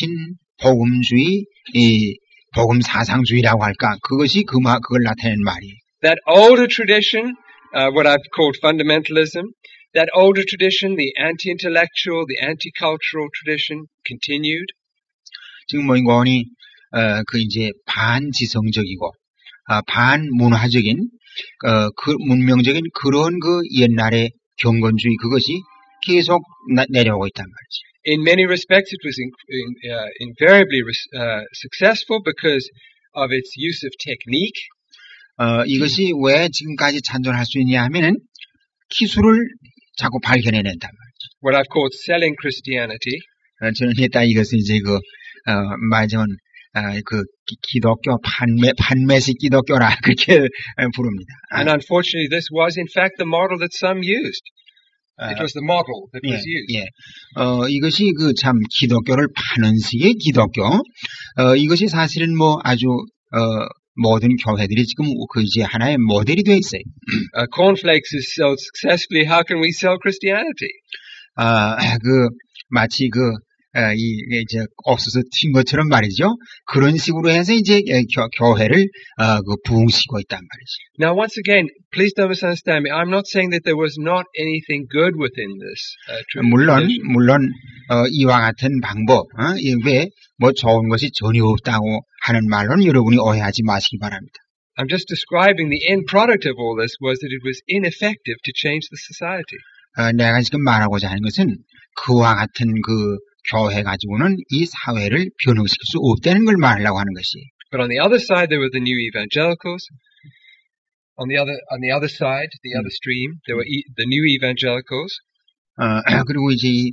신복음주의, 이 복음 사상주의라고 할까? 그것이 그 마, 그걸 나타내는 말이에요. That older tradition, uh, what I've called fundamentalism, that older tradition, the anti-intellectual, the anti-cultural tradition, continued. 지금 뭐 이거니 어, 그 이제 반지성적이고 어, 반문화적인 어, 그 문명적인 그런 그 옛날의 경건주의 그것이 계속 나, 내려오고 있단 말이죠. In many respects, it was in, in, uh, invariably uh, successful because of its use of technique. 어, 이것이 왜 지금까지 찬존할 수 있냐 하면은 기술을 자꾸 발견해낸단 말이죠. What I've called selling Christianity. 어, 저는 일단 이것을 이제 그 어, 말하자면 어, 그 기, 기독교 판매 판매식 기독교라 그렇게 부릅니다. And unfortunately, this was in fact the model that some used. It was the model that was 예, used. 예. 어, 이것이 그 참 기독교를 파는 식의 기독교. 어, 이것이 사실은 뭐 아주 어, 모든 교회들이 지금 그 이제 하나의 모델이 되어 있어요. Uh, cornflakes is sold successfully. How can we sell Christianity? 아, 그 마치 그 어, 이 이제 옥수수 튄 것처럼 말이죠. 그런 식으로 해서 이제 교, 교회를 어, 그 부흥시키고 있단 말이죠. Now, once again, please don't misunderstand me. I'm not saying that there was not anything good within this. Uh, 물론 물론 어, 이와 같은 방법, 어, 왜 뭐 좋은 것이 전혀 없다고 하는 말로는 여러분이 오해하지 마시기 바랍니다. I'm just describing the end product of all this was that it was ineffective to change the society. 어, 내가 지금 말하고자 하는 것은 그와 같은 그 교회 가지고는 이 사회를 변화시킬 수 없다는 걸 말하려고 하는 것이. But on the other side, there were the new evangelicals. On the other, on the other side, the other stream, there were e- the new evangelicals. 어, 그리고 이제 이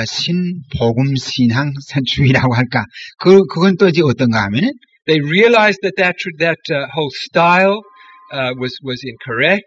신복음 신앙주의라고 할까? 그 그건 또 이제 어떤가 하면은 They realized that that that uh, whole style uh, was was incorrect.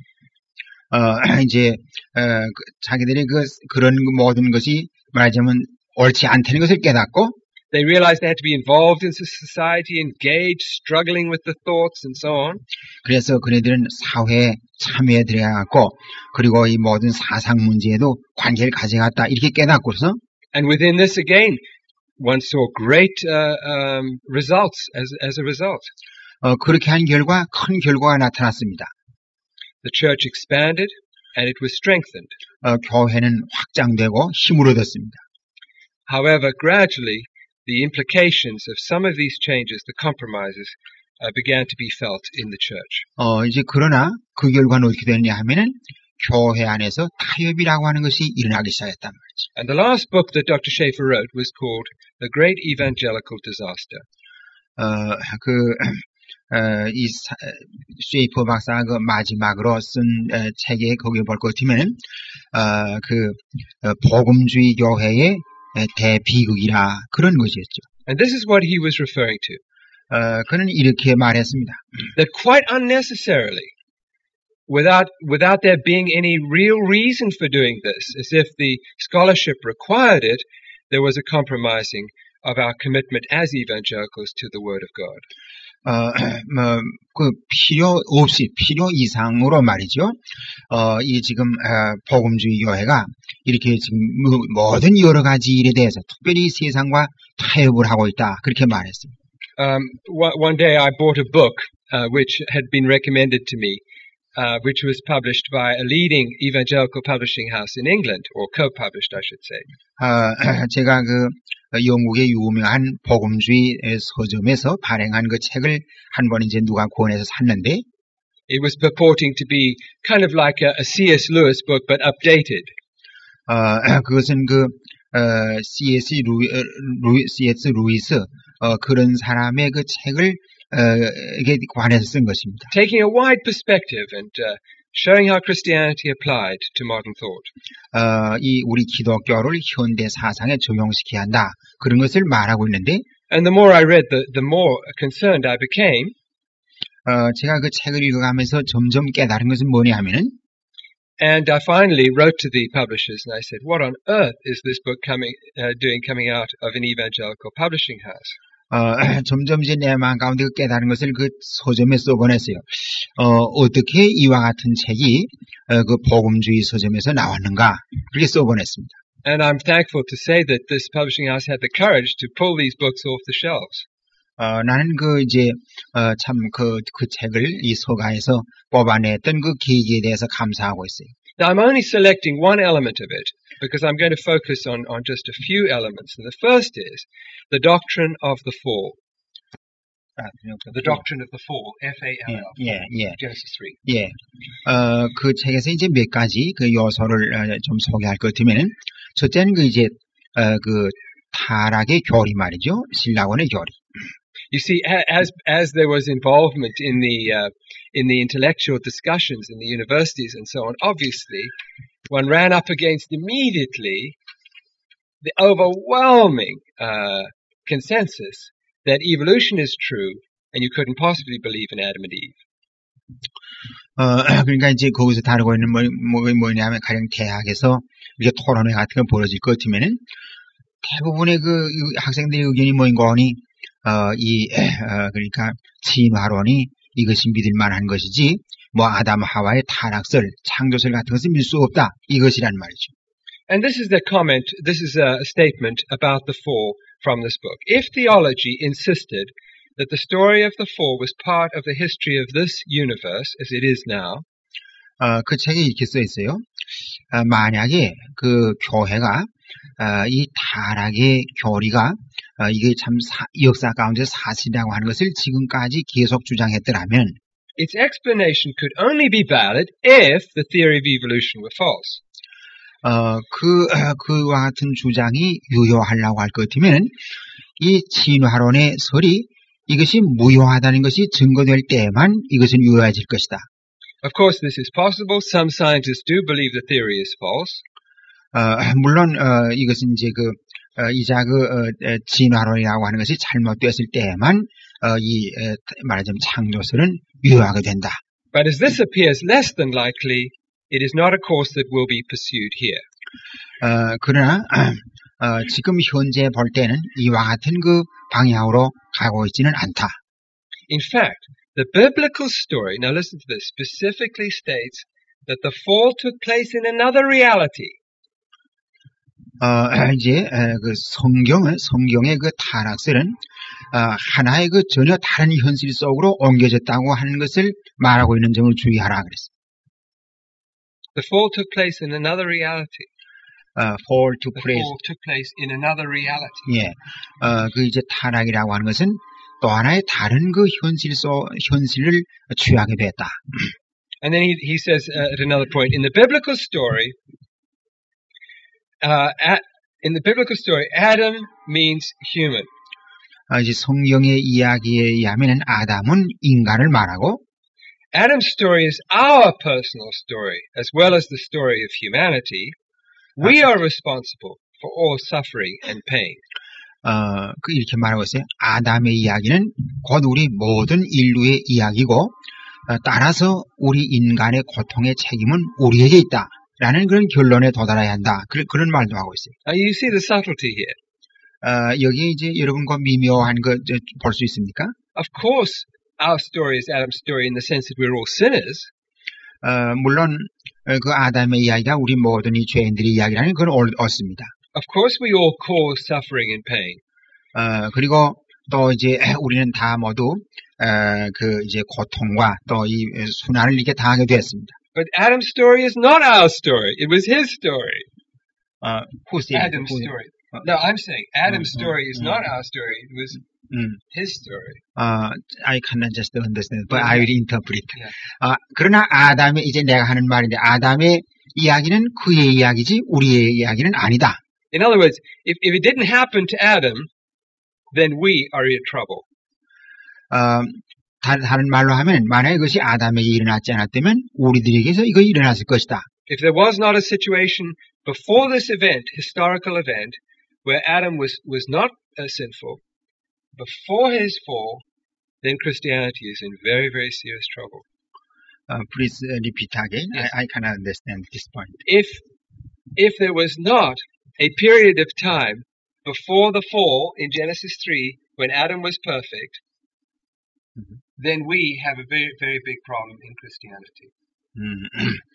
어, 이제 어, 그, 자기들의 그 그런 모든 것이 말하자면 옳지 않다는 것을 깨닫고 They realized they had to be involved in society, engaged, struggling with the thoughts and so on. 그래서 그네들은 사회에 참여해 들어가고 그리고 이 모든 사상 문제에도 관계를 가져갔다 이렇게 깨닫고서 And within this again, one saw great uh, um, results as as a result. 어, 그렇게 한 결과 큰 결과가 나타났습니다. The church expanded and it was strengthened. 어, 교회는 확장되고 힘을 얻었습니다. However, gradually, the implications of some of these changes, the compromises, uh, began to be felt in the church. 어, 이제 그러나 그 결과는 어떻게 되느냐 하면은 교회 안에서 타협이라고 하는 것이 일어나기 시작했단 말이죠. And the last book that Doctor Schaeffer wrote was called The Great Evangelical Disaster. 어, 그, 어, 이 사, 쉐이퍼 박사가 그 마지막으로 쓴 어, 책에 거기 볼 것 같으면 어, 그 어, 복음주의 교회의 대비극이라 그런 것이었죠. And this is what he was referring to. 어, 그는 이렇게 말했습니다. That quite unnecessarily, without without there being any real reason for doing this, as if the scholarship required it, there was a compromising of our commitment as evangelicals to the Word of God. 어, 뭐, 그, 필요 없이, 필요 이상으로 말이죠. 어, 이 지금, 어, 복음주의 교회가 이렇게 지금 모든 여러 가지 일에 대해서 특별히 세상과 타협을 하고 있다. 그렇게 말했습니다. Um, one day I bought a book, uh, which had been recommended to me, uh, which was published by a leading evangelical publishing house in England, or co-published, I should say. 어, 제가 그, 영국의 유명한 복음주의 서점에서 발행한 그 책을 한 번 이제 누가 권해서 샀는데, it was purporting to be kind of like a, a C S Lewis book, but updated. 어, 그것은 그, 어, C.S. 루이, 루이, C.S. 루이스, 어, 그런 사람의 그 책을, 어, 이게 관해서 쓴 것입니다. Taking a wide perspective and, uh, showing how Christianity applied to modern thought. 어, 이 우리 기독교를 현대 사상에 적용시켜야 한다. 그런 것을 말하고 있는데, And the more I read, the, the more concerned I became. 어, 제가 그 책을 읽어가면서 점점 깨달은 것은 뭐냐 하면은, And I finally wrote to the publishers and I said, what on earth is this book coming, uh, doing coming out of an evangelical publishing house? 어, 점점 이제 내 마음 가운데 깨달은 것을 그 서점에 써보냈어요. 어, 어떻게 이와 같은 책이, 어, 그 복음주의 서점에서 나왔는가? 그렇게 써보냈습니다. And I'm thankful to say that this publishing house had the courage to pull these books off the shelves. 어, 나는 그 이제, 어, 참 그, 그 책을 이 서가에서 뽑아냈던 그 계기에 대해서 감사하고 있어요. Now I'm only selecting one element of it because I'm going to focus on, on just a few elements. And the first is the doctrine of the fall. 아, The doctrine of the fall, F A L L, 예, 예, Genesis three. 예. 어, 그 책에서 이제 몇 가지 그 요소를 어, 좀 소개할 것 같으면은, 첫째는 그 이제, 어, 그 타락의 교리 말이죠. 신라원의 교리. You see, as as there was involvement in the uh, in the intellectual discussions in the universities and so on, obviously, one ran up against immediately the overwhelming uh, consensus that evolution is true, and you couldn't possibly believe in Adam and Eve. 어, 그러니까 이제 거기서 다루고 있는 뭐, 뭐 뭐냐면 가령 대학에서 이렇게 토론회 같은 거 벌어질 것 같으면은 대부분의 그 학생들의 의견이 뭐인가 하니. 어, 이, 어, 그러니까, 진화론이 이것이 믿을 만한 것이지, 뭐, 아담, 하와의 타락설, 창조설 같은 것은 믿을 수 없다. 이것이란 말이죠. And this is the comment, this is a statement about the fall from this book. If theology insisted that the story of the fall was part of the history of this universe, as it is now, 어, 그 책에 이렇게 써 있어요. 어, 만약에 그 교회가, 어, 이 타락의 교리가 어, 이게 참 사, 역사 가운데 사실이라고 하는 것을 지금까지 계속 주장했더라면 its explanation could only be valid if the theory of evolution were false. 어, 그, 그와 같은 주장이 유효하려고 할 것 같으면 이 진화론의 설이 이것이 무효하다는 것이 증거될 때에만 이것은 유효해질 것이다. Of course, this is possible. Some scientists do believe the theory is false. 어, 물론 어, 이것은 이제 그 어, 이자 그 어, 진화론이라고 하는 것이 잘못되었을 때에만 어, 이 에, 말하자면 창조설은 유효하게 된다. But as this appears less than likely, it is not a course that will be pursued here. 어, 그러나 어, 지금 현재 볼 때는 이와 같은 그 방향으로 가고 있지는 않다. In fact, the biblical story, now listen to this, specifically states that the fall took place in another reality. 어, 이제, 에, 그 성경은, 성경의 그 타락설은, 어, 하나의 그 전혀 다른 현실 속으로 옮겨졌다고 하는 것을 말하고 있는 점을 주의하라 그랬어요. The fall took place in another reality. 어, fall took The place. fall took place in another reality. 예. 어, 그 이제 타락이라고 하는 것은 또 하나의 다른 그 현실 속, 현실을 취하게 됐다. And then he, he says uh, at another point, in the biblical story, Uh, at, in the biblical story, Adam means human. 아, 이제 성경의 이야기에 의하면 아담은 인간을 말하고 Adam's story is our personal story as well as the story of humanity. We are responsible for all suffering and pain. 어, 그 이렇게 말하고 있어요. 아담의 이야기는 곧 우리 모든 인류의 이야기고 어, 따라서 우리 인간의 고통의 책임은 우리에게 있다. 라는 그런 결론에 도달해야 한다. 그, 그런 말도 하고 있어요. Now you see the subtlety here. 어, 여기 이제 여러분 그 미묘한 거 볼 수 있습니까? Of course, our story is Adam's story in the sense that we're all sinners. 어, 물론 그 아담의 이야기가 우리 모든 이 죄인들의 이야기라는 건 옳습니다. Of course, we all cause suffering and pain. 어, 그리고 또 이제 우리는 다 모두 어, 그 이제 고통과 또 이 순환을 이렇게 당하게 되었습니다. But Adam's story is not our story. It was his story. 어, who's Adam's who, story. No, I'm saying Adam's 음, story is 음, not our story. It was 음, his story. 어, I cannot just understand, but I will interpret. Yeah. 어, 그러나 아담의 이제 내가 하는 말인데 아담의 이야기는 그의 이야기지 우리의 이야기는 아니다. In other words, if, if it didn't happen to Adam, then we are in trouble. 어, 다른 말로 하면 만약에 그것이 아담에게 일어나지 않았다면 우리들에게서 이거 일어났을 것이다. If there was not a situation before this event, historical event, where Adam was, was not uh, sinful, before his fall, then Christianity is in very, very serious trouble. Uh, please uh, repeat again. Yes. I, I cannot understand this point. If, if there was not a period of time before the fall in Genesis three, when Adam was perfect, mm-hmm. then we have a very, very big problem in Christianity. 음,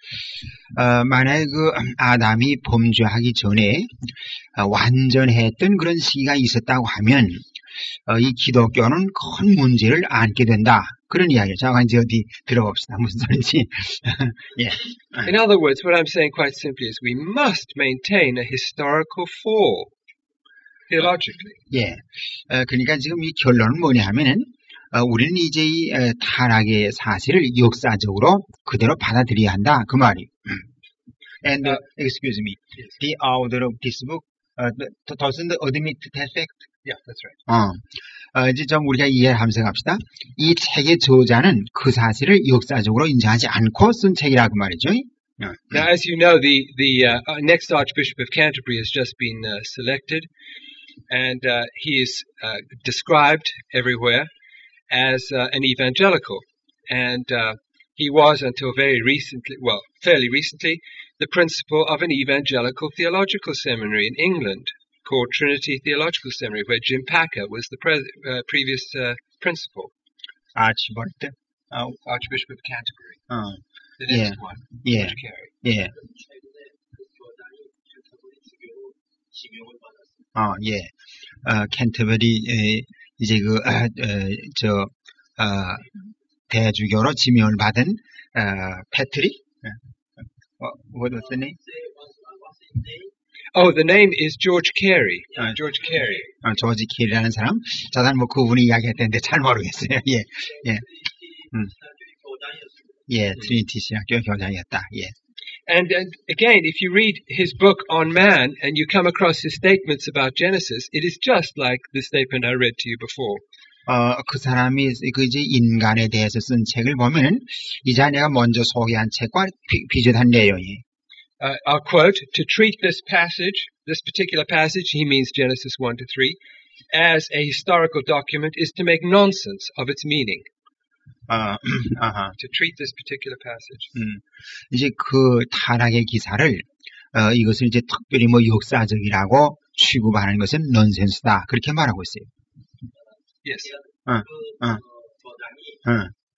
어, 만약에 그 아담이 범죄하기 전에 어, 완전했던 그런 시기가 있었다고 하면 어, 이 기독교는 큰 문제를 안게 된다. 그런 이야기예요. 자, 이제 어디 들어봅시다. 무슨 소리지? 예. In other words, what I'm saying quite simply is we must maintain a historical fall, theologically. 예. 어, 그러니까 지금 이 결론은 뭐냐 하면은 어, 우리는 이제 이 어, 타락의 사실을 역사적으로 그대로 받아들여야 한다. 그 말이에요. And, uh, excuse me, yes. the author of this book uh, doesn't admit that fact. Yeah, that's right. 어, 어, 이제 좀 우리가 이해하면서 갑시다. 이 책의 저자는 그 사실을 역사적으로 인정하지 않고 쓴 책이라 그 말이죠. 어. Now, as you know, the the uh, next Archbishop of Canterbury has just been uh, selected, and uh, he is uh, described everywhere as uh, an evangelical, and uh, he was until very recently, well, fairly recently, the principal of an evangelical theological seminary in England called Trinity Theological Seminary, where Jim Packer was the pre- uh, previous uh, principal. Archibald, uh, Archbishop of Canterbury. 어, The next yeah, one, yeah, George Carey. 예, 어, 예, 어, 캔터버리 에, 이제 그, 어, 어, 저, 어, 대주교로 지명을 받은, 어, 패트릭? 어, what was the name? Oh, the name is George Carey. Uh, George Carey. 어, 조지 킬이라는 사람? 저는 뭐 그분이 이야기했는데 잘 모르겠어요. 예, 예. 음. 예, 트리니티 신학교 교장이었다. 예. And, and again, if you read his book on man and you come across his statements about Genesis, it is just like the statement I read to you before. 어, 그 사람이 그 이제 인간에 대해서 쓴 책을 보면은 이제 내가 먼저 소개한 책과 비, 비슷한 내용이. Uh, I'll quote, to treat this passage, this particular passage, he means Genesis one to three, as a historical document is to make nonsense of its meaning. 어, 아하. To treat this particular passage. 음, 이제 그 타락의 기사를, 어, 이것을 이제 특별히 뭐 역사적이라고 취급하는 것은 넌센스다. 그렇게 말하고 있어요. Yes. 어, 어, 어,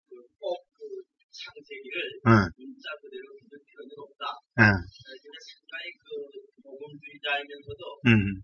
어, 어, 음,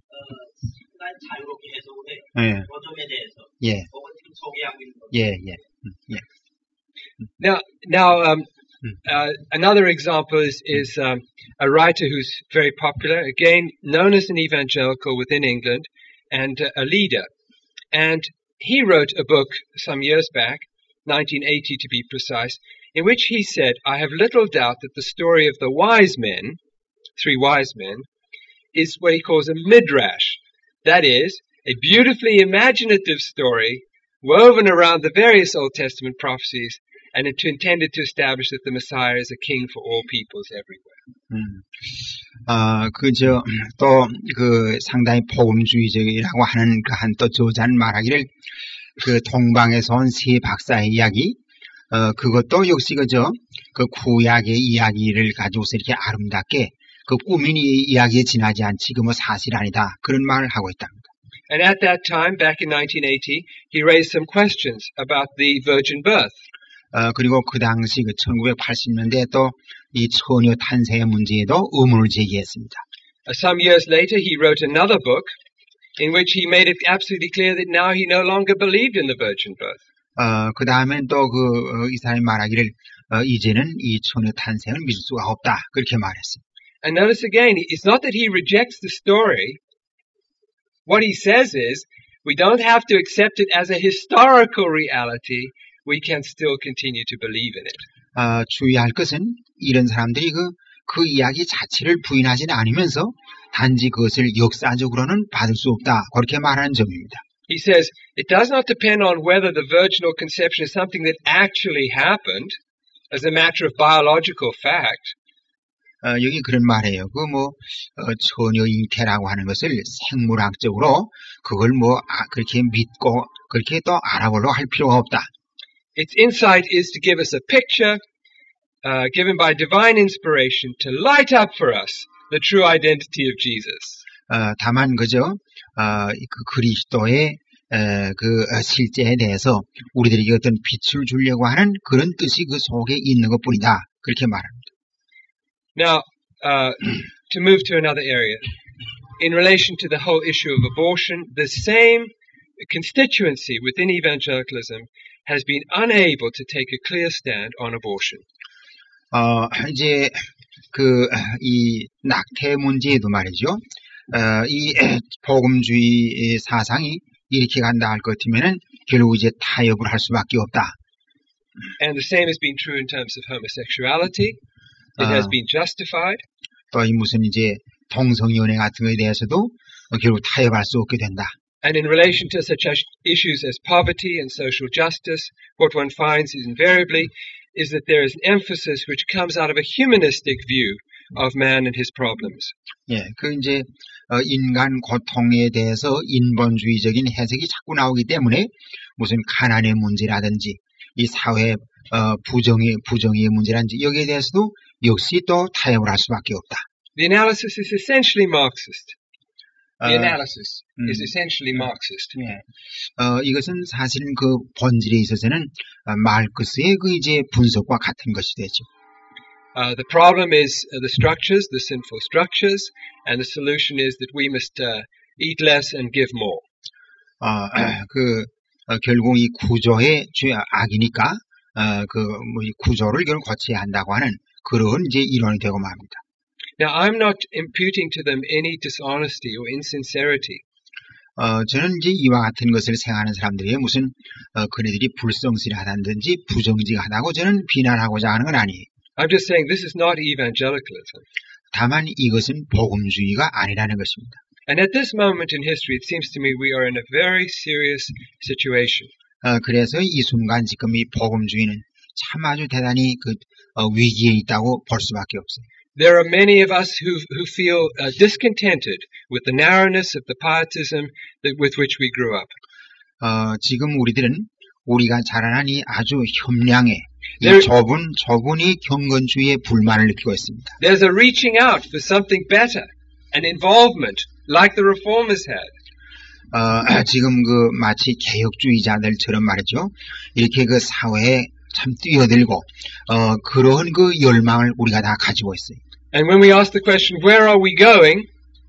예, 예, 예, 예, 예. Now, now, um, uh, another example is, is um, a writer who's very popular, again, known as an evangelical within England, and uh, a leader. And he wrote a book some years back, nineteen eighty to be precise, in which he said, I have little doubt that the story of the wise men, three wise men, is what he calls a midrash. That is, a beautifully imaginative story woven around the various Old Testament prophecies and intended to establish that the Messiah is a king for all peoples everywhere. 음, 어, 그, 저, 또, 그, 상당히 복음주의적이라고 하는 그 한 또 저자는 말하기를, 그, 동방에서 온 세 박사의 이야기, 어, 그것도 역시 그저 그 구약의 이야기를 가지고서 이렇게 아름답게 그 꾸민 이야기에 지나지 않지 그 뭐 사실 아니다 그런 말을 하고 있답니다. And at that time, back in nineteen eighty, he raised some questions about the virgin birth. 어, 그리고 그 당시 그 천구백팔십 년대에 또 이 처녀 탄생의 문제에도 의문을 제기했습니다. Uh, some years later, he wrote another book in which he made it absolutely clear that now he no longer believed in the virgin birth. 어, 그 다음엔 또 그, 어, 이 사람이 말하기를, 어, 이제는 이 처녀 탄생을 믿을 수가 없다. 그렇게 말했습니다. And notice again, it's not that he rejects the story. What he says is, we don't have to accept it as a historical reality. We can still continue to believe in it. 어, 주의할 것은 이런 사람들이 그, 그 이야기 자체를 부인하지는 않으면서 단지 그것을 역사적으로는 받을 수 없다. 그렇게 말하는 점입니다. He says, it does not depend on whether the virginal conception is something that actually happened as a matter of biological fact. 어, 여기 그런 말이에요. 그 뭐, 어, 처녀 잉태라고 하는 것을 생물학적으로 그걸 뭐, 아, 그렇게 믿고 그렇게 또 알아보려고 할 필요가 없다. Its insight is to give us a picture uh, given by divine inspiration to light up for us the true identity of Jesus. 어, 다만 그저 어, 그 그리스도의 에, 그 어, 실제에 대해서 우리들에게 어떤 빛을 주려고 하는 그런 뜻이 그 속에 있는 것뿐이다. 그렇게 말합니다. Now, uh, to move to another area, in relation to the whole issue of abortion, the same constituency within evangelicalism has been unable to take a clear stand on abortion. 어, 이제 그 이 낙태 문제에도 말이죠. 어, 이 복음주의 사상이 이렇게 간다 할 것 같으면은 결국 이제 타협을 할 수밖에 없다. And the same has been true in terms of homosexuality. It 아. has been justified. 또 이 무슨 이제 동성연애 같은 거에 대해서도 어, 결국 타협할 수 없게 된다. And in relation to such issues as poverty and social justice, what one finds is invariably is that there is an emphasis which comes out of a humanistic view of man and his problems. 예, 그 이제 어, 인간 고통에 대해서 인본주의적인 해석이 자꾸 나오기 때문에 무슨 가난의 문제라든지 이 사회 어, 부정의 부정의 문제라든지 여기에 대해서도 역시 또 타협을 할 수밖에 없다. The analysis is essentially Marxist. The 어, analysis 음. is essentially Marxist. 예, 어, 이것은 사실은 그 본질에 있어서는 어, 마르크스의 그 이제 분석과 같은 것이 되죠. Uh, the problem is uh, the structures, the sinful structures, and the solution is that we must uh, eat less and give more. 어, 그 어, 결국 이 구조의 죄 악이니까 어, 그 뭐 이 구조를 결국 고쳐야 한다고 하는 그런 이제 이론이 되고 맙니다. Now, I'm not imputing to them any dishonesty or insincerity. 어, 저는 이제 이와 같은 것을 생각하는 사람들이 무슨 어, 그네들이 불성실하다든지 부정직하다고 저는 비난하고자 하는 건 아니에요. I'm just saying this is not evangelicalism. 다만 이것은 복음주의가 아니라는 것입니다. And at this moment in history, it seems to me we are in a very serious situation. 어, 그래서 이 순간 지금 이 복음주의는 참 아주 대단히 그 어, 위기에 있다고 볼 수밖에 없어요. There are many of us who who feel uh, discontented with the narrowness of the pietism that, with which we grew up. 어, 지금 우리들은 우리가 자라난 이 아주 협량의 이 There- 좁은 좁은 이 경건주의의 불만을 느끼고 있습니다. There's a reaching out for something better, an involvement like the reformers had. 어, 지금 그 마치 개혁주의자들처럼 말이죠. 이렇게 그 사회에 참 뛰어들고 어, 그런 그 열망을 우리가 다 가지고 있어요. And when we ask the question, where are we going?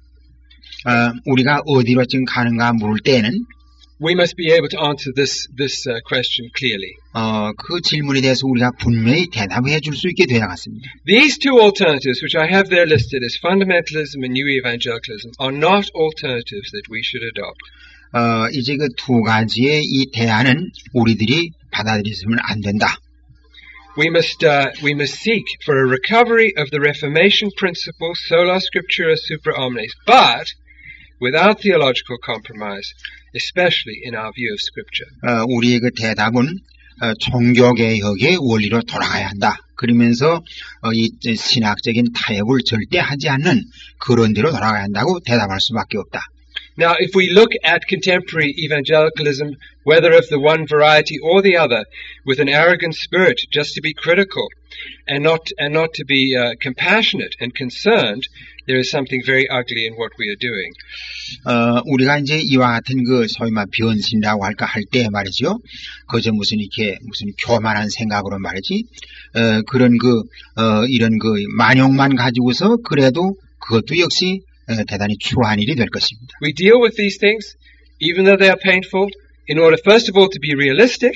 어, 우리가 어디로 지금 가는가 물을 때는 We must be able to answer this this uh, question clearly. 어, 그 질문에 대해서 우리가 분명히 대답해 줄 수 있게 되어갔습니다. These two alternatives, which I have there listed as fundamentalism and new evangelicalism, are not alternatives that we should adopt. 어, 이제 그 두 가지의 이 대안은 우리들이 받아들였으면 안 된다. We must uh, we must seek for a recovery of the Reformation principle sola scriptura supra omnes, but without theological compromise, especially in our view of Scripture. 어, 우리의 그 대답은 어, 종교개혁의 원리로 돌아가야 한다. 그러면서 어, 이 신학적인 타협을 절대 하지 않는 그런 데로 돌아가야 한다고 대답할 수밖에 없다. Now, if we look at contemporary evangelicalism, whether of the one variety or the other, with an arrogant spirit, just to be critical and not and not to be uh, compassionate and concerned, there is something very ugly in what we are doing. 어, 우리가 이제 이와 같은 그 소위 말 변신이라고 할까 할 때 말이죠. 그저 무슨 이렇게 무슨 교만한 생각으로 말이지. 어, 그런 그 어, 이런 그 만용만 가지고서 그래도 그것도 역시 어, 대단히 추한 일이 될 것입니다. We deal with these things, even though they are painful, in order first of all to be realistic.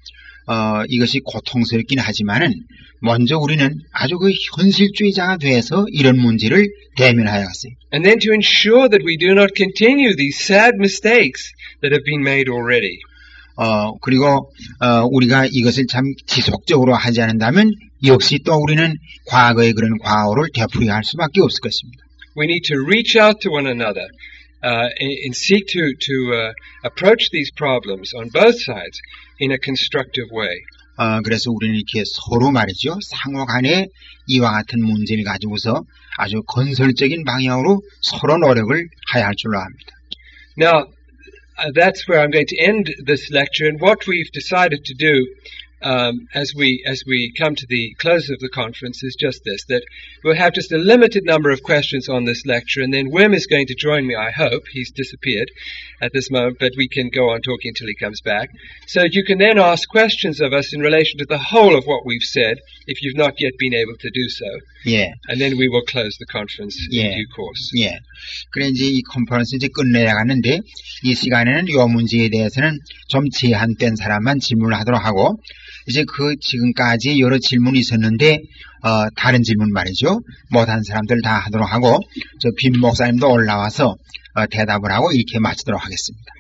어, 이것이 고통스럽긴 하지만은 먼저 우리는 아주 그 현실주의자가 돼서 이런 문제를 대면하여갔어요. And then to ensure that we do not continue these sad mistakes that have been made already. 어, 그리고 어, 우리가 이것을 참 지속적으로 하지 않는다면 역시 또 우리는 과거의 그런 과오를 되풀이할 수밖에 없을 것입니다. We need to reach out to one another uh, and, and seek to, to uh, approach these problems on both sides in a constructive way. 어, 그래서 우리는 이렇게 서로 말이죠. 상호 간에 이와 같은 문제를 가지고서 아주 건설적인 방향으로 서로 노력을 해야 할 줄로 압니다. Now, uh, that's where I'm going to end this lecture, and what we've decided to do um, as we as we come to the close of the conference is just this, that we'll have just a limited number of questions on this lecture, and then Wim is going to join me, I hope. He's disappeared at this moment, but we can go on talking until he comes back. So you can then ask questions of us in relation to the whole of what we've said, if you've not yet been able to do so. 예. And then we will close the conference 예. in due course. 예. 그래 이제 이 컨퍼런스 이제 끝내야 하는데 이 시간에는 이 문제에 대해서는 좀 제한된 사람만 질문을 하도록 하고 이제 그 지금까지 여러 질문이 있었는데 어, 다른 질문 말이죠. 못한 사람들 다 하도록 하고 저 빈 목사님도 올라와서 어, 대답을 하고 이렇게 마치도록 하겠습니다.